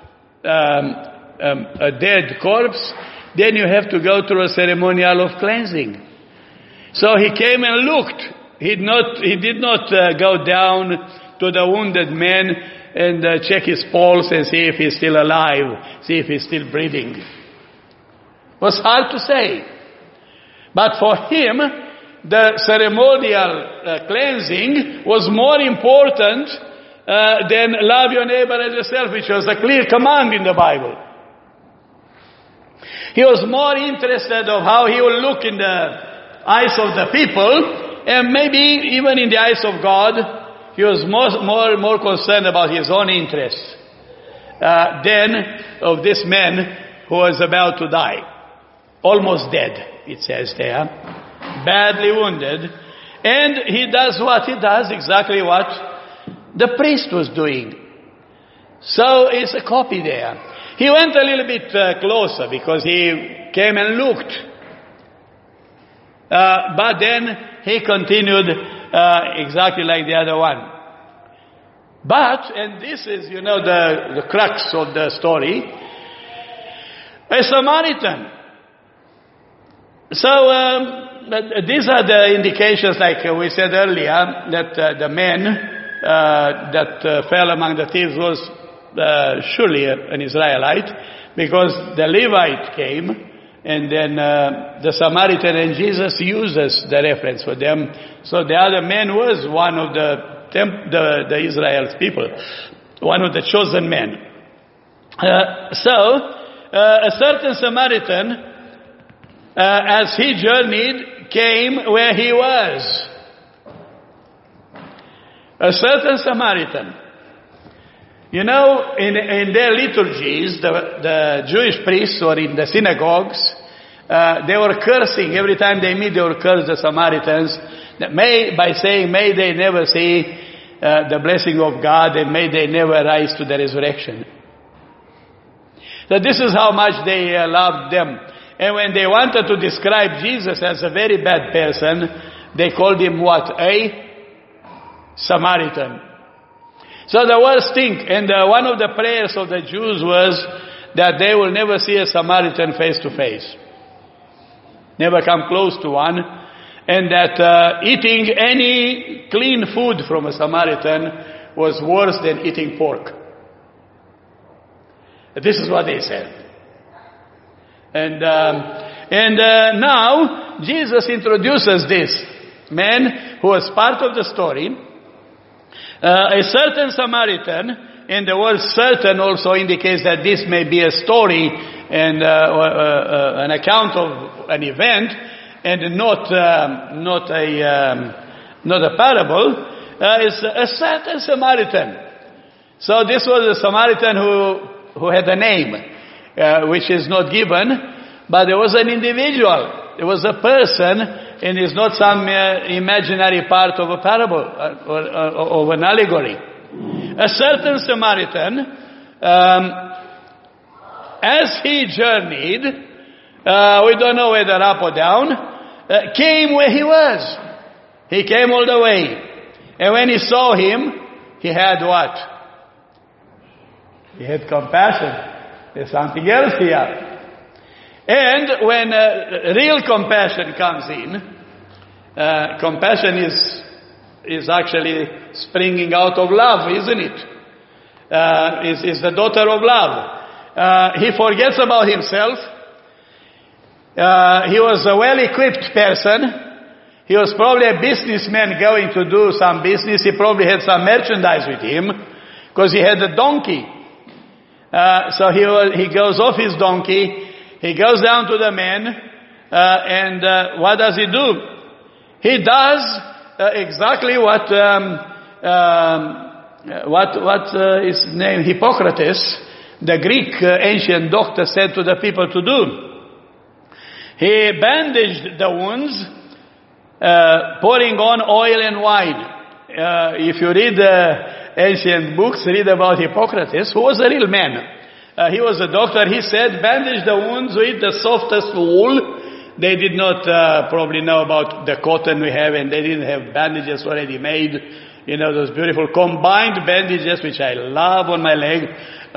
a dead corpse, then you have to go through a ceremonial of cleansing. So he came and looked. He did not go down to the wounded man and check his pulse and see if he's still alive, see if he's still breathing. It was hard to say. But for him, the ceremonial cleansing was more important than love your neighbor as yourself, which was a clear command in the Bible. He was more interested of how he will look in the eyes of the people, and maybe even in the eyes of God. He was more concerned about his own interests than of this man who was about to die. Almost dead, it says there. Badly wounded. And he does what? He does exactly what the priest was doing. So it's a copy there. He went a little bit closer because he came and looked. But then he continued exactly like the other one. But, and this is, the crux of the story, a Samaritan. So, these are the indications, like we said earlier, that the man that fell among the thieves was surely an Israelite, because the Levite came, and then the Samaritan, and Jesus uses the reference for them. So the other man was one of the Israel's people, one of the chosen men. A certain Samaritan, as he journeyed, came where he was. A certain Samaritan. In their liturgies, the Jewish priests, or in the synagogues, they were cursing. Every time they meet, they would curse the Samaritans, by saying, may they never see the blessing of God, and may they never rise to the resurrection. So this is how much they loved them. And when they wanted to describe Jesus as a very bad person, they called him what? A Samaritan. So the worst thing, and one of the prayers of the Jews was that they will never see a Samaritan face to face. Never come close to one. And that eating any clean food from a Samaritan was worse than eating pork. This is what they said. And now Jesus introduces this man who was part of the story. A certain Samaritan, and the word certain also indicates that this may be a story and an account of an event, and not a parable. Is a certain Samaritan. So this was a Samaritan who had a name, which is not given, but there was an individual. It was a person, and it's not some imaginary part of a parable or of an allegory. A certain Samaritan, as he journeyed, we don't know whether up or down, came where he was. He came all the way. And when he saw him, he had what? He had compassion. There's something else here. And when real compassion comes in, compassion is actually springing out of love, isn't it? Is the daughter of love. He forgets about himself. He was a well-equipped person. He was probably a businessman going to do some business. He probably had some merchandise with him because he had a donkey. So he goes off his donkey. He goes down to the man. And what does he do? He does exactly what his name, Hippocrates, the Greek ancient doctor, said to the people to do. He bandaged the wounds, pouring on oil and wine. If you read ancient books, read about Hippocrates, who was a real man. He was a doctor. He said, bandage the wounds with the softest wool. They did not probably know about the cotton we have, and they didn't have bandages already made. You know, those beautiful combined bandages, which I love on my leg.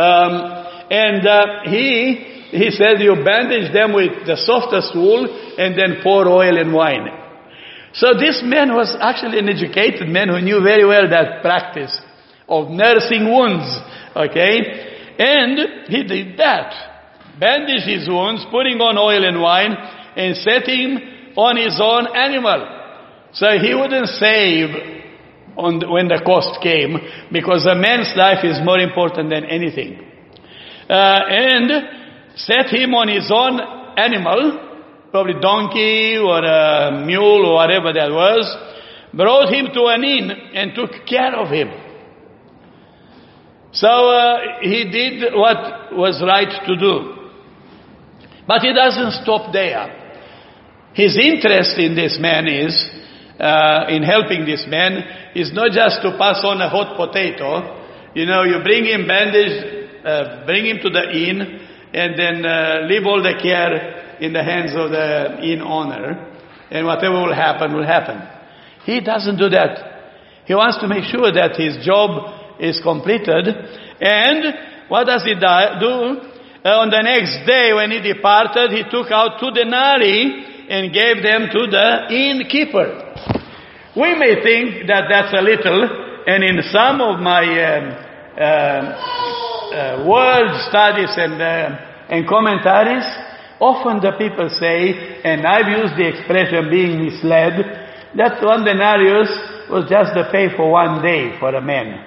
He said, you bandage them with the softest wool and then pour oil and wine. So this man was actually an educated man who knew very well that practice of nursing wounds. Okay? And he did that. Bandaged his wounds, putting on oil and wine, and set him on his own animal. So he wouldn't save when the cost came, because a man's life is more important than anything. And set him on his own animal, probably donkey or a mule or whatever that was, brought him to an inn and took care of him. So he did what was right to do. But he doesn't stop there. His interest in this man is, in helping this man, is not just to pass on a hot potato. You know, you bring him bandaged, bring him to the inn, and then leave all the care in the hands of the inn owner, and whatever will happen, will happen. He doesn't do that. He wants to make sure that his job is completed. And what does he do? On the next day when he departed, he took out 2 denarii and gave them to the innkeeper. We may think that that's a little, and in some of my word studies and commentaries, often the people say, and I've used the expression being misled, that 1 denarius was just the pay for 1 day for a man.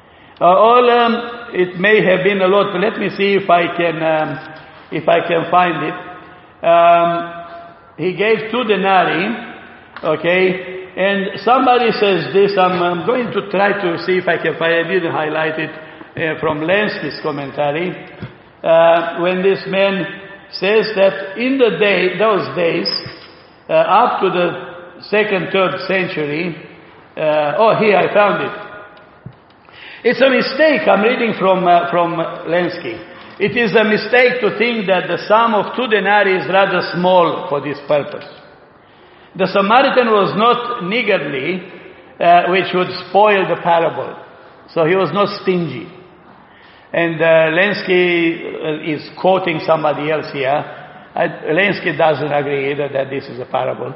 It may have been a lot, but let me see if I can find it. He gave 2 denarii, okay, and somebody says this, I'm going to try to see if I can find it. I didn't highlight it from Lenski's commentary, when this man says that in those days, up to the 2nd, 3rd century, here I found it. It's a mistake. I'm reading from Lenski. It is a mistake to think that the sum of 2 denarii is rather small for this purpose. The Samaritan was not niggardly, which would spoil the parable. So he was not stingy. And Lenski is quoting somebody else here. Lenski doesn't agree either that this is a parable.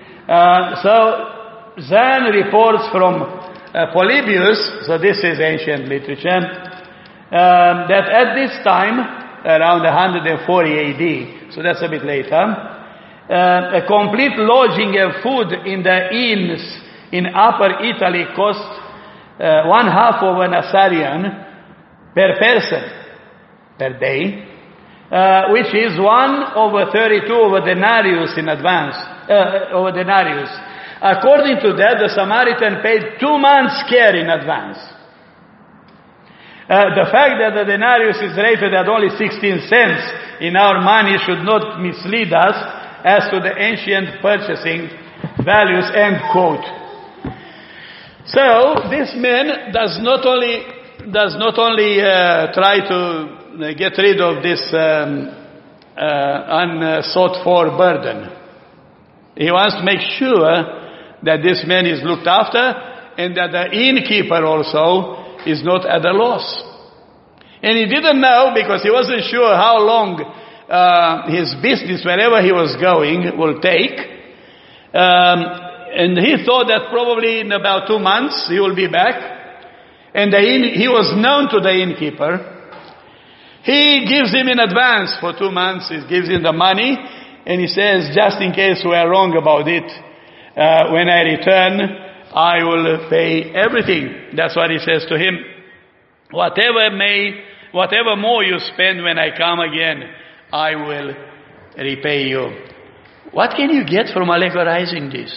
So Zahn reports from Polybius, so this is ancient literature, that at this time around 140 AD. So that's a bit later. A complete lodging and food in the inns in Upper Italy cost 1/2 of an assarion per person per day, which is 1/32 of a denarius in advance, of a denarius. According to that, the Samaritan paid 2 months' care in advance. The fact that the denarius is rated at only 16 cents in our money should not mislead us as to the ancient purchasing values, end quote. So this man does not only try to get rid of this unsought for burden. He wants to make sure that this man is looked after and that the innkeeper also is not at a loss. And he didn't know, because he wasn't sure how long his business, wherever he was going, will take. And he thought that probably in about 2 months he will be back. And he was known to the innkeeper. He gives him in advance for 2 months. He gives him the money. And he says, just in case we are wrong about it, when I return, I will pay everything. That's what he says to him. Whatever more you spend when I come again, I will repay you. What can you get from allegorizing this?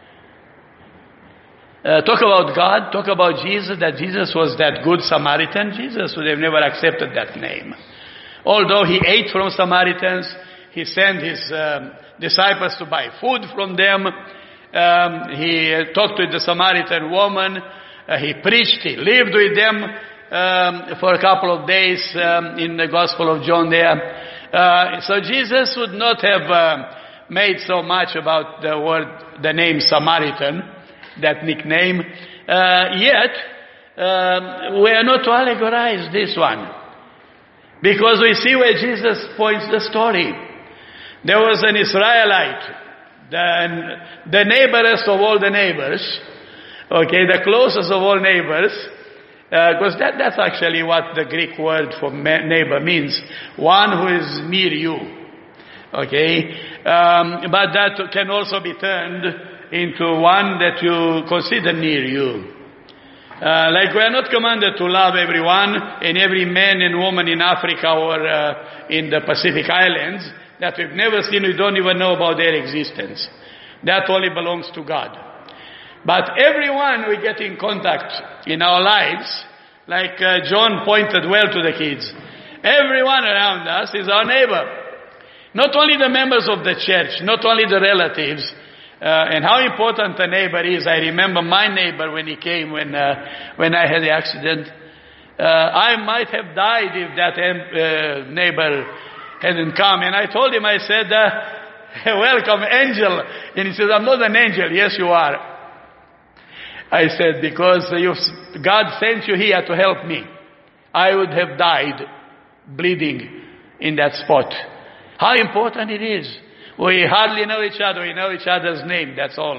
Talk about God, talk about Jesus, that Jesus was that good Samaritan. Jesus would have never accepted that name. Although he ate from Samaritans, he sent his disciples to buy food from them. He talked to the Samaritan woman. He preached, he lived with them for a couple of days in the Gospel of John there. So Jesus would not have made so much about the name Samaritan, that nickname. Yet, we are not to allegorize this one. Because we see where Jesus points the story. There was an Israelite, the neighborest of all the neighbors, okay, the closest of all neighbors, because that's actually what the Greek word for neighbor means, one who is near you, okay, but that can also be turned into one that you consider near you. Like we are not commanded to love everyone and every man and woman in Africa or in the Pacific Islands that we've never seen, we don't even know about their existence. That only belongs to God. But everyone we get in contact in our lives, like John pointed well to the kids, everyone around us is our neighbor. Not only the members of the church, not only the relatives, and how important a neighbor is. I remember my neighbor when he came when I had the accident. I might have died if that neighbor hadn't come. And I told him, I said, welcome, angel. And he said, I'm not an angel. Yes, you are. I said, because God sent you here to help me. I would have died bleeding in that spot. How important it is. We hardly know each other. We know each other's name. That's all.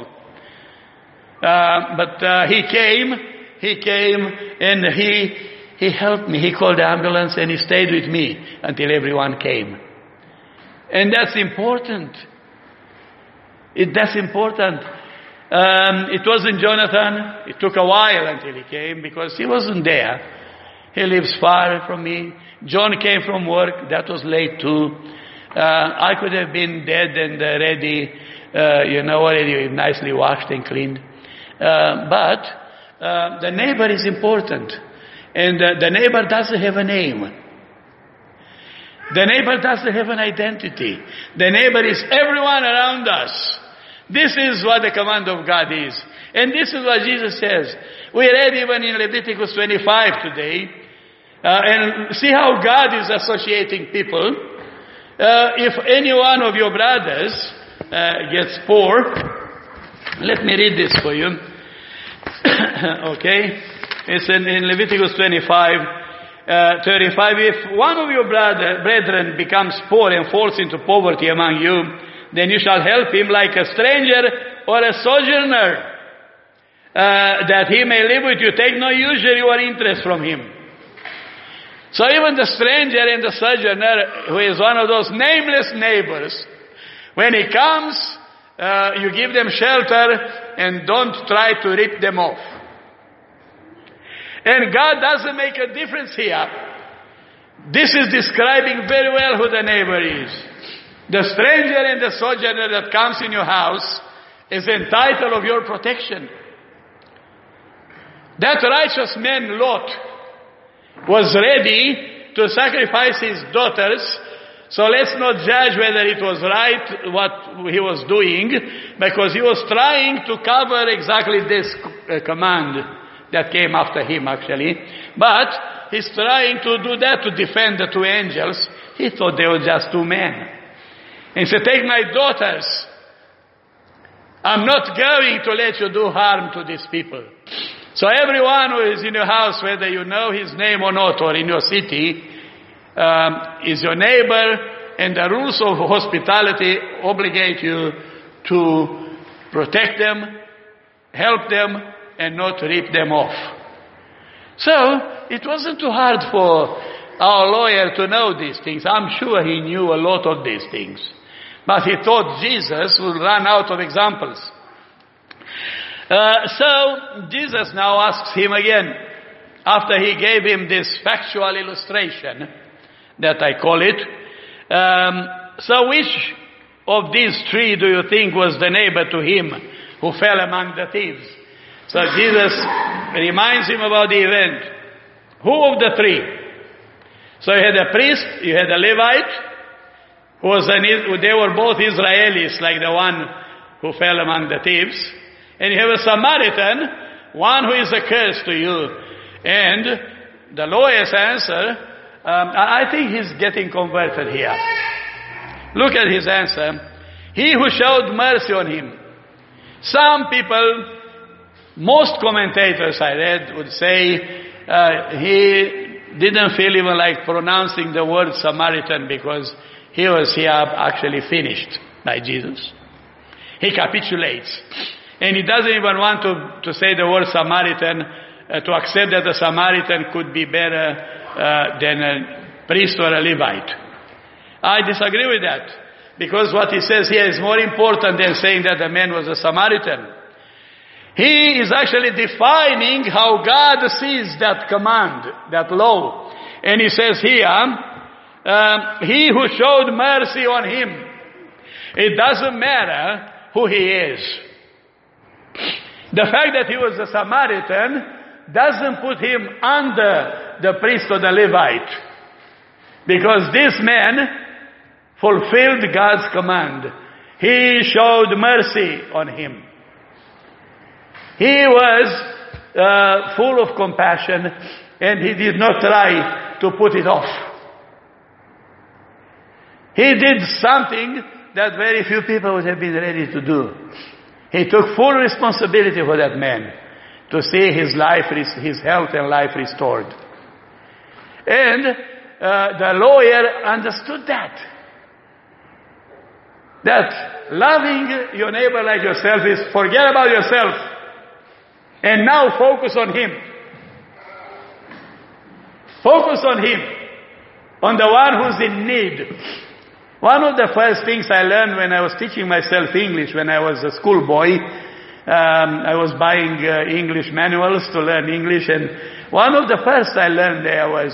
But he came and he helped me. He called the ambulance and he stayed with me until everyone came. And that's important. That's important. It wasn't Jonathan. It took a while until he came because he wasn't there. He lives far from me. John came from work. That was late too. I could have been dead and ready, already nicely washed and cleaned. But the neighbor is important. And the neighbor doesn't have a name. The neighbor doesn't have an identity. The neighbor is everyone around us. This is what the command of God is. And this is what Jesus says. We read even in Leviticus 25 today. And see how God is associating people. If any one of your brothers gets poor, let me read this for you. Okay? It's in Leviticus 25, 35. If one of your brethren becomes poor and falls into poverty among you, then you shall help him like a stranger or a sojourner, that he may live with you. Take no usury or interest from him. So even the stranger and the sojourner, who is one of those nameless neighbors, when he comes, you give them shelter and don't try to rip them off. And God doesn't make a difference here. This is describing very well who the neighbor is. The stranger and the sojourner that comes in your house is entitled of your protection. That righteous man, Lot, was ready to sacrifice his daughters. So let's not judge whether it was right what he was doing, because he was trying to cover exactly this command that came after him, actually. But he's trying to do that to defend the two angels. He thought they were just two men. And he said, take my daughters. I'm not going to let you do harm to these people. So everyone who is in your house, whether you know his name or not, or in your city, is your neighbor, and the rules of hospitality obligate you to protect them, help them, and not rip them off. So it wasn't too hard for our lawyer to know these things. I'm sure he knew a lot of these things. But he thought Jesus would run out of examples. So Jesus now asks him again, after he gave him this factual illustration, that I call it, so which of these three do you think was the neighbor to him who fell among the thieves? So Jesus reminds him about the event. Who of the three? So you had a priest, you had a Levite, they were both Israelis, like the one who fell among the thieves. And you have a Samaritan, one who is a curse to you. And the lawyer's answer, I think he's getting converted here. Look at his answer. He who showed mercy on him. Some people, most commentators I read would say he didn't feel even like pronouncing the word Samaritan because he was here actually finished by Jesus. He capitulates. And he doesn't even want to say the word Samaritan, to accept that a Samaritan could be better than a priest or a Levite. I disagree with that, because what he says here is more important than saying that the man was a Samaritan. He is actually defining how God sees that command, that law. And he says here, he who showed mercy on him. It doesn't matter who he is. The fact that he was a Samaritan doesn't put him under the priest or the Levite, because this man fulfilled God's command. He showed mercy on him. He was full of compassion, and he did not try to put it off. He did something that very few people would have been ready to do. He took full responsibility for that man, to see his life, his health and life restored. And the lawyer understood that. That loving your neighbor like yourself is forget about yourself and now focus on him. Focus on him, on the one who's in need. One of the first things I learned when I was teaching myself English, when I was a schoolboy, I was buying English manuals to learn English, and one of the first I learned there was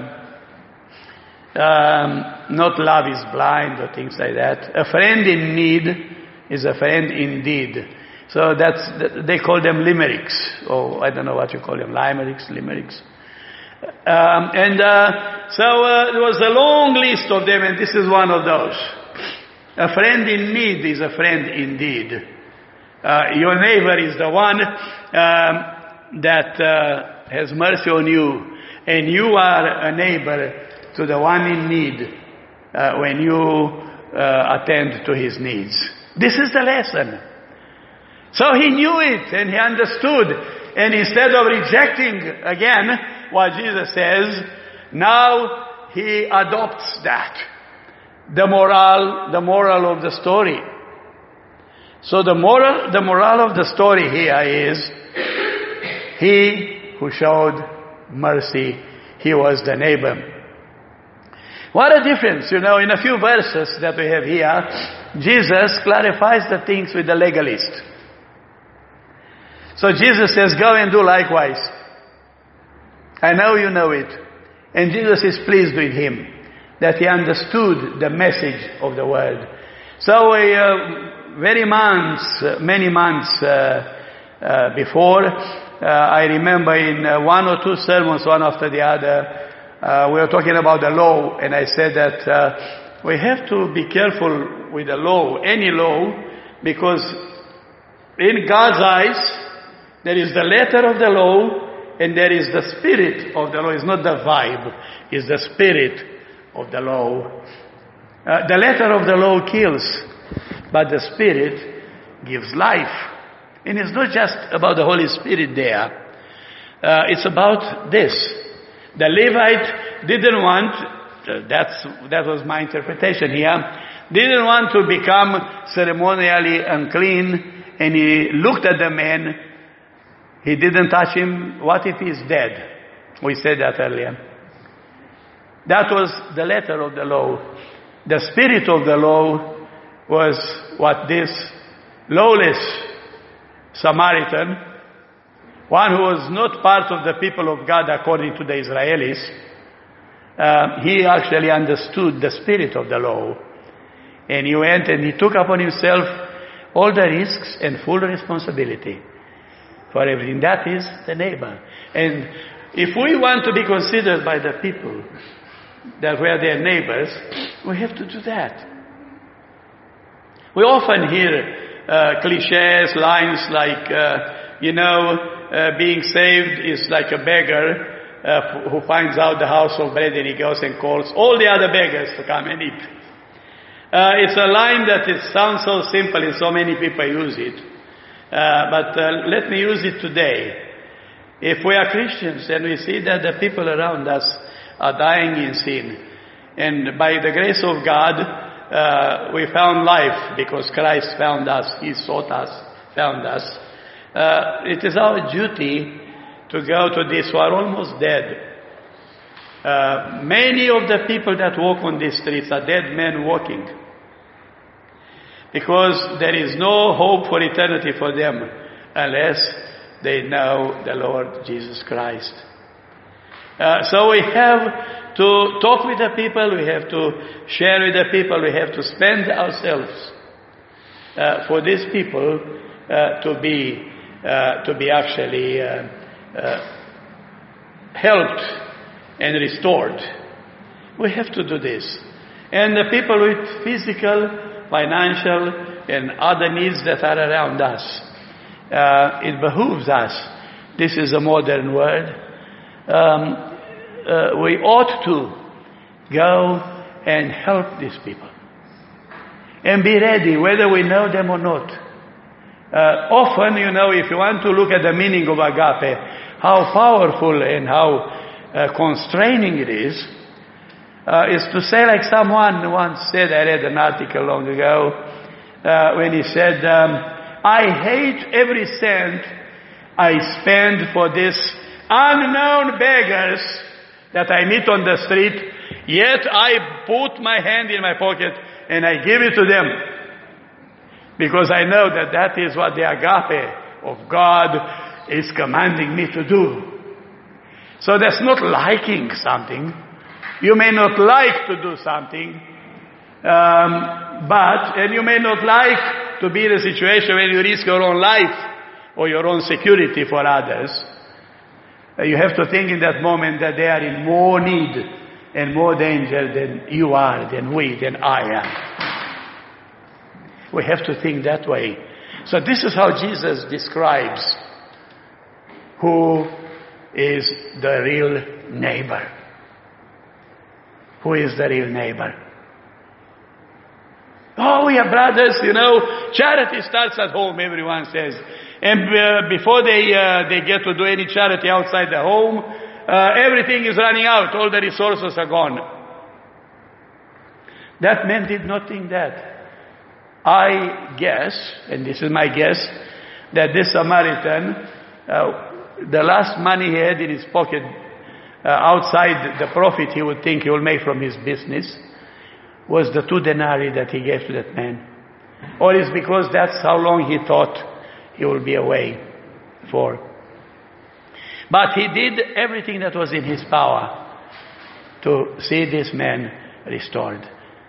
not love is blind or things like that. A friend in need is a friend indeed. So they call them limericks, or I don't know what you call them, limericks. So there was a long list of them, and this is one of those. A friend in need is a friend indeed. Your neighbor is the one that has mercy on you, and you are a neighbor to the one in need when you attend to his needs. This is the lesson. So he knew it, and he understood, and instead of rejecting again what Jesus says, now he adopts that. The moral of the story. So the moral of the story here is, he who showed mercy, he was the neighbor. What a difference, in a few verses that we have here, Jesus clarifies the things with the legalist. So Jesus says, go and do likewise. I know you know it. And Jesus is pleased with him, that he understood the message of the word. So many months before, I remember in one or two sermons, one after the other, we were talking about the law, and I said that we have to be careful with the law, any law, because in God's eyes, there is the letter of the law, and there is the spirit of the law. It's not the vibe, it's the spirit of the law. The letter of the law kills, but the spirit gives life. And it's not just about the Holy Spirit there. It's about this. The Levite didn't want, that was my interpretation here, didn't want to become ceremonially unclean, and he looked at the man. He didn't touch him. What if he's dead? We said that earlier. That was the letter of the law. The spirit of the law was what this lawless Samaritan, one who was not part of the people of God according to the Israelis, he actually understood the spirit of the law. And he went and he took upon himself all the risks and full responsibility for everything. That is the neighbor. And if we want to be considered by the people that we are their neighbors, we have to do that. We often hear cliches, lines like, being saved is like a beggar who finds out the house of bread, and he goes and calls all the other beggars to come and eat. It's a line that sounds so simple and so many people use it. But let me use it today. If we are Christians and we see that the people around us are dying in sin, and by the grace of God, we found life because Christ found us, He sought us, found us. It is our duty to go to these who are almost dead. Many of the people that walk on these streets are dead men walking, because there is no hope for eternity for them unless they know the Lord Jesus Christ. So we have to talk with the people, we have to share with the people, we have to spend ourselves for these people to be actually helped and restored. We have to do this. And the people with physical, financial, and other needs that are around us, it behooves us. This is a modern world. We ought to go and help these people. And be ready, whether we know them or not. Often, if you want to look at the meaning of agape, how powerful and how constraining it is to say, like someone once said, I read an article long ago, when he said, I hate every cent I spend for these unknown beggars that I meet on the street, yet I put my hand in my pocket and I give it to them. Because I know that that is what the agape of God is commanding me to do. So that's not liking something. You may not like to do something, and you may not like to be in a situation where you risk your own life or your own security for others. You have to think in that moment that they are in more need and more danger than you are, than I am. We have to think that way. So this is how Jesus describes who is the real neighbor. Who is the real neighbor? Oh, we are brothers, charity starts at home, everyone says. And before they get to do any charity outside the home, everything is running out, all the resources are gone. That man did not think that. I guess, and this is my guess, that this Samaritan, the last money he had in his pocket outside the profit he would think he will make from his business, was the 2 denarii that he gave to that man. Or is because that's how long he thought he will be away for. But he did everything that was in his power to see this man restored.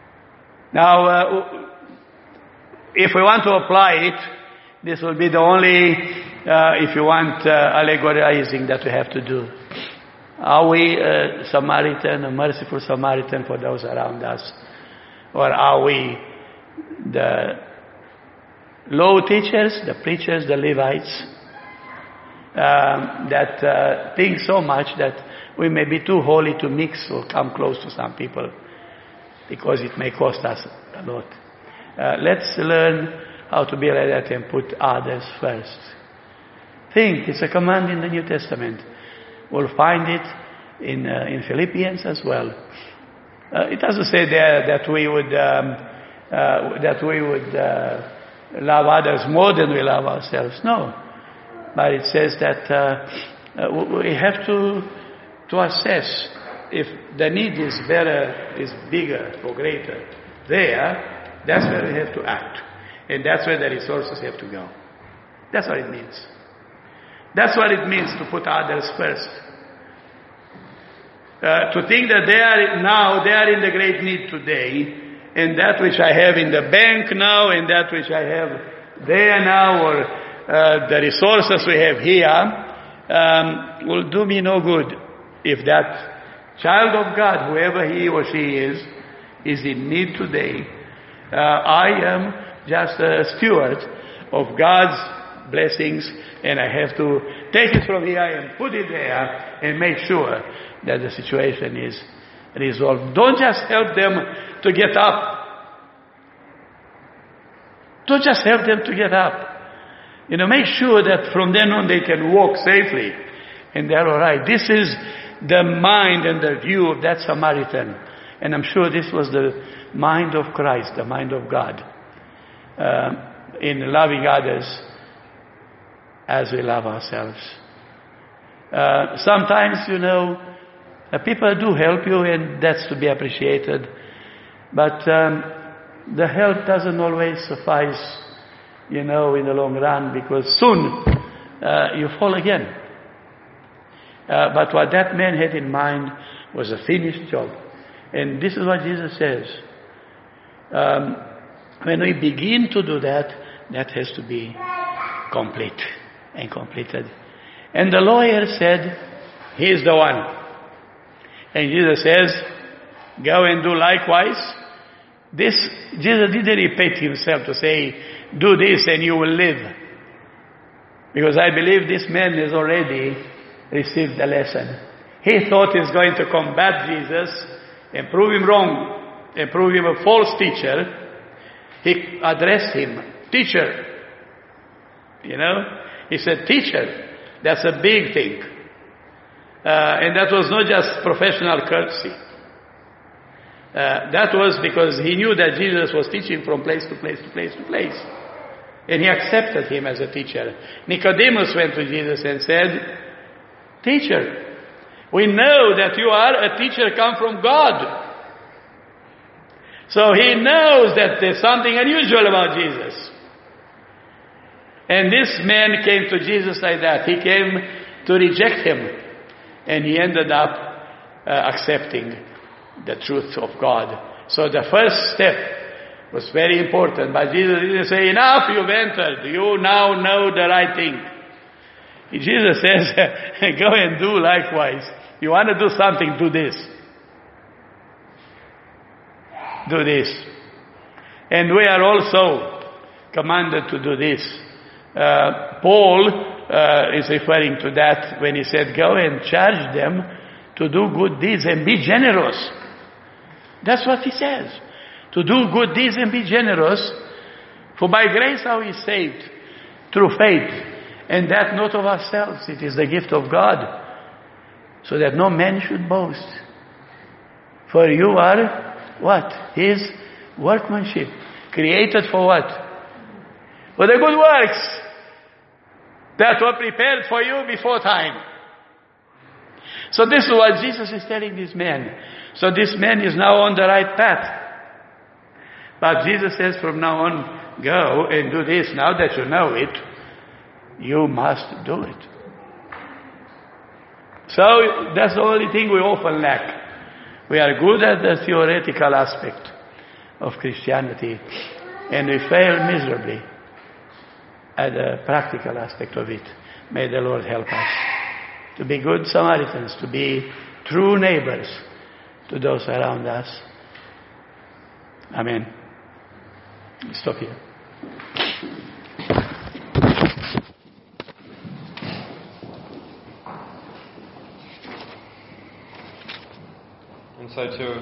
Now, if we want to apply it, this will be the only, if you want, allegorizing that we have to do. Are we a Samaritan, a merciful Samaritan for those around us? Or are we the law teachers, the preachers, the Levites, that think so much that we may be too holy to mix or come close to some people because it may cost us a lot? Let's learn how to be like that and put others first. Think, it's a command in the New Testament. We'll find it in Philippians as well. It doesn't say there that we would love others more than we love ourselves. No, but it says that we have to assess if the need is better, is bigger or greater. That's where we have to act, and that's where the resources have to go. That's what it means. That's what it means to put others first. To think that they are in the great need today, and that which I have in the bank now, and that which I have there now, or the resources we have here, will do me no good if that child of God, whoever he or she is in need today. I am just a steward of God's blessings, and I have to take it from here and put it there and make sure that the situation is resolved. Don't just help them to get up. Don't just help them to get up. Make sure that from then on they can walk safely and they're all right. This is the mind and the view of that Samaritan. And I'm sure this was the mind of Christ, the mind of God, in loving others as we love ourselves. Sometimes, people do help you, and that's to be appreciated. But the help doesn't always suffice, in the long run, because soon you fall again. But what that man had in mind was a finished job. And this is what Jesus says. When we begin to do that, that has to be complete and completed. And the lawyer said, he is the one. And Jesus says, go and do likewise. Jesus didn't repeat himself to say, do this and you will live. Because I believe this man has already received the lesson. He thought he's going to combat Jesus and prove him wrong and prove him a false teacher. He addressed him, teacher. He said, teacher. That's a big thing. And that was not just professional courtesy. That was because he knew that Jesus was teaching from place to place to place to place. And he accepted him as a teacher. Nicodemus went to Jesus and said, teacher, we know that you are a teacher come from God. So he knows that there's something unusual about Jesus. And this man came to Jesus like that. He came to reject him. And he ended up accepting the truth of God. So the first step was very important. But Jesus didn't say, enough, you've entered. You now know the right thing. Jesus says, go and do likewise. You want to do something, do this. Do this. And we are also commanded to do this. Paul is referring to that when he said, go and charge them to do good deeds and be generous. That's what he says. To do good deeds and be generous. For by grace are we saved through faith. And that not of ourselves. It is the gift of God. So that no man should boast. For you are what? His workmanship. Created for what? For the good works that were prepared for you before time. So this is what Jesus is telling this man. So this man is now on the right path. But Jesus says from now on, go and do this. Now that you know it, you must do it. So that's the only thing we often lack. We are good at the theoretical aspect of Christianity, and we fail miserably at the practical aspect of it. May the Lord help us to be good Samaritans, to be true neighbors to those around us. Amen. Stop here. And so to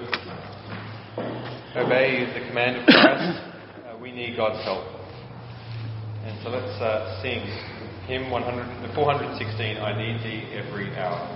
obey the command of Christ, we need God's help. And so let's sing hymn 416, I Need Thee Every Hour.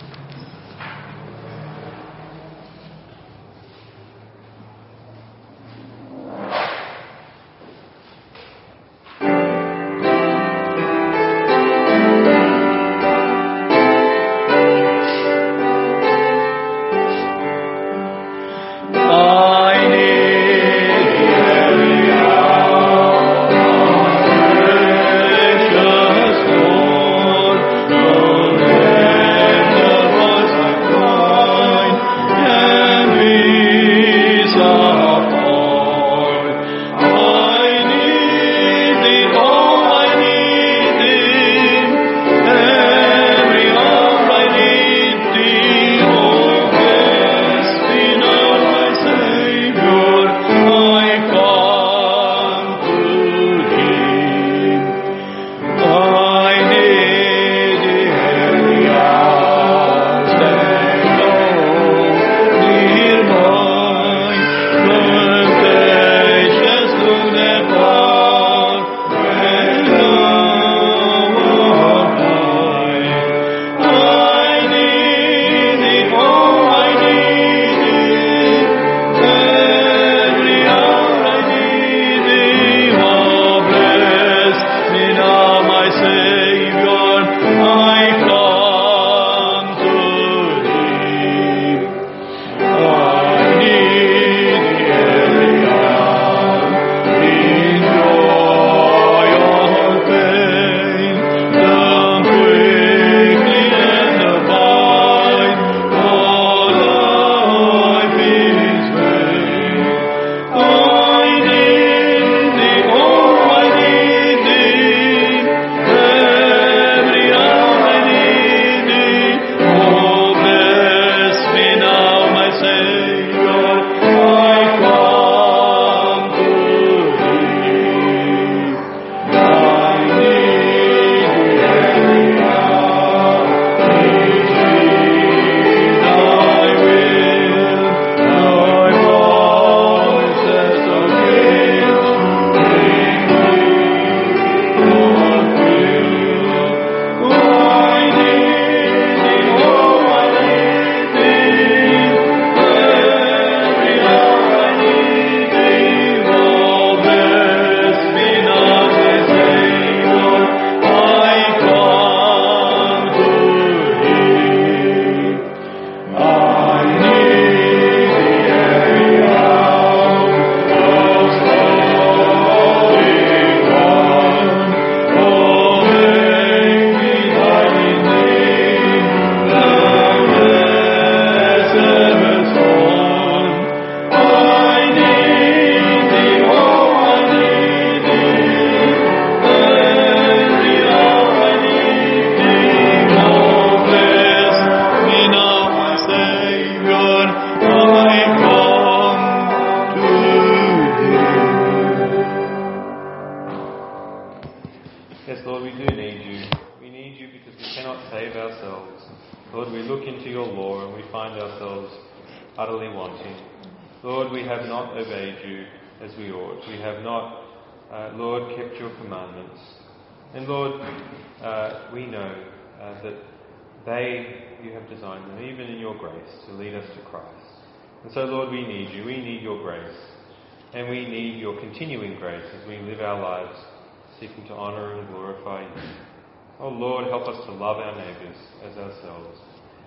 And so, Lord, we need you. We need your grace. And we need your continuing grace as we live our lives seeking to honour and glorify you. Oh, Lord, help us to love our neighbours as ourselves.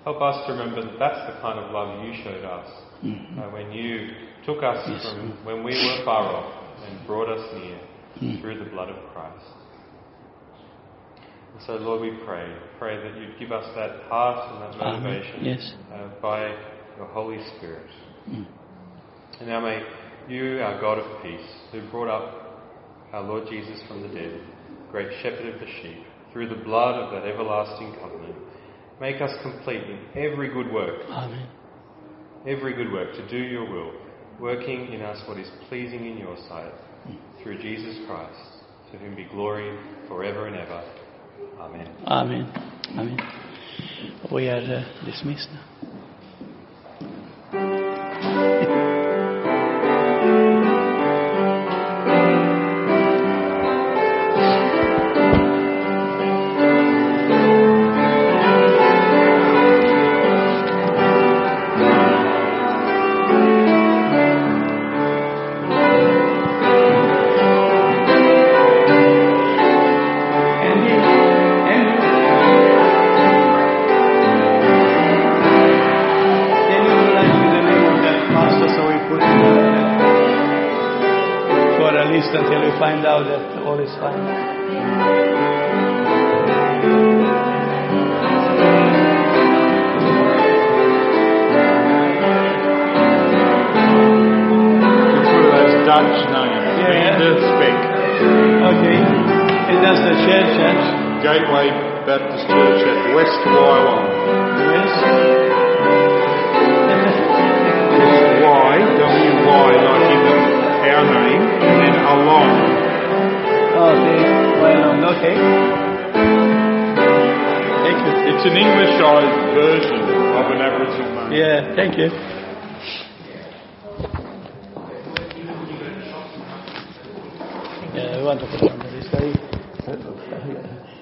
Help us to remember that that's the kind of love you showed us when you took us from when we were far off and brought us near through the blood of Christ. And so, Lord, we pray that you'd give us that heart and that motivation by your Holy Spirit. And now may you, our God of peace, who brought up our Lord Jesus from the dead, great shepherd of the sheep, through the blood of that everlasting covenant, make us complete in every good work. Amen. Every good work to do your will, working in us what is pleasing in your sight, through Jesus Christ, to whom be glory forever and ever. Amen. Amen. Amen. We are dismissed now. Until we find out that all is fine. It's one of those Dutch names. Speck. Okay. And that's the church. Gateway Baptist Church at West Wyalong. West. W-Y, like in our name, and then along. Okay. Well, okay. Thank you. It's an Englishised version of an Aboriginal name. Yeah, thank you. Yeah, I want to put somebody. Sorry.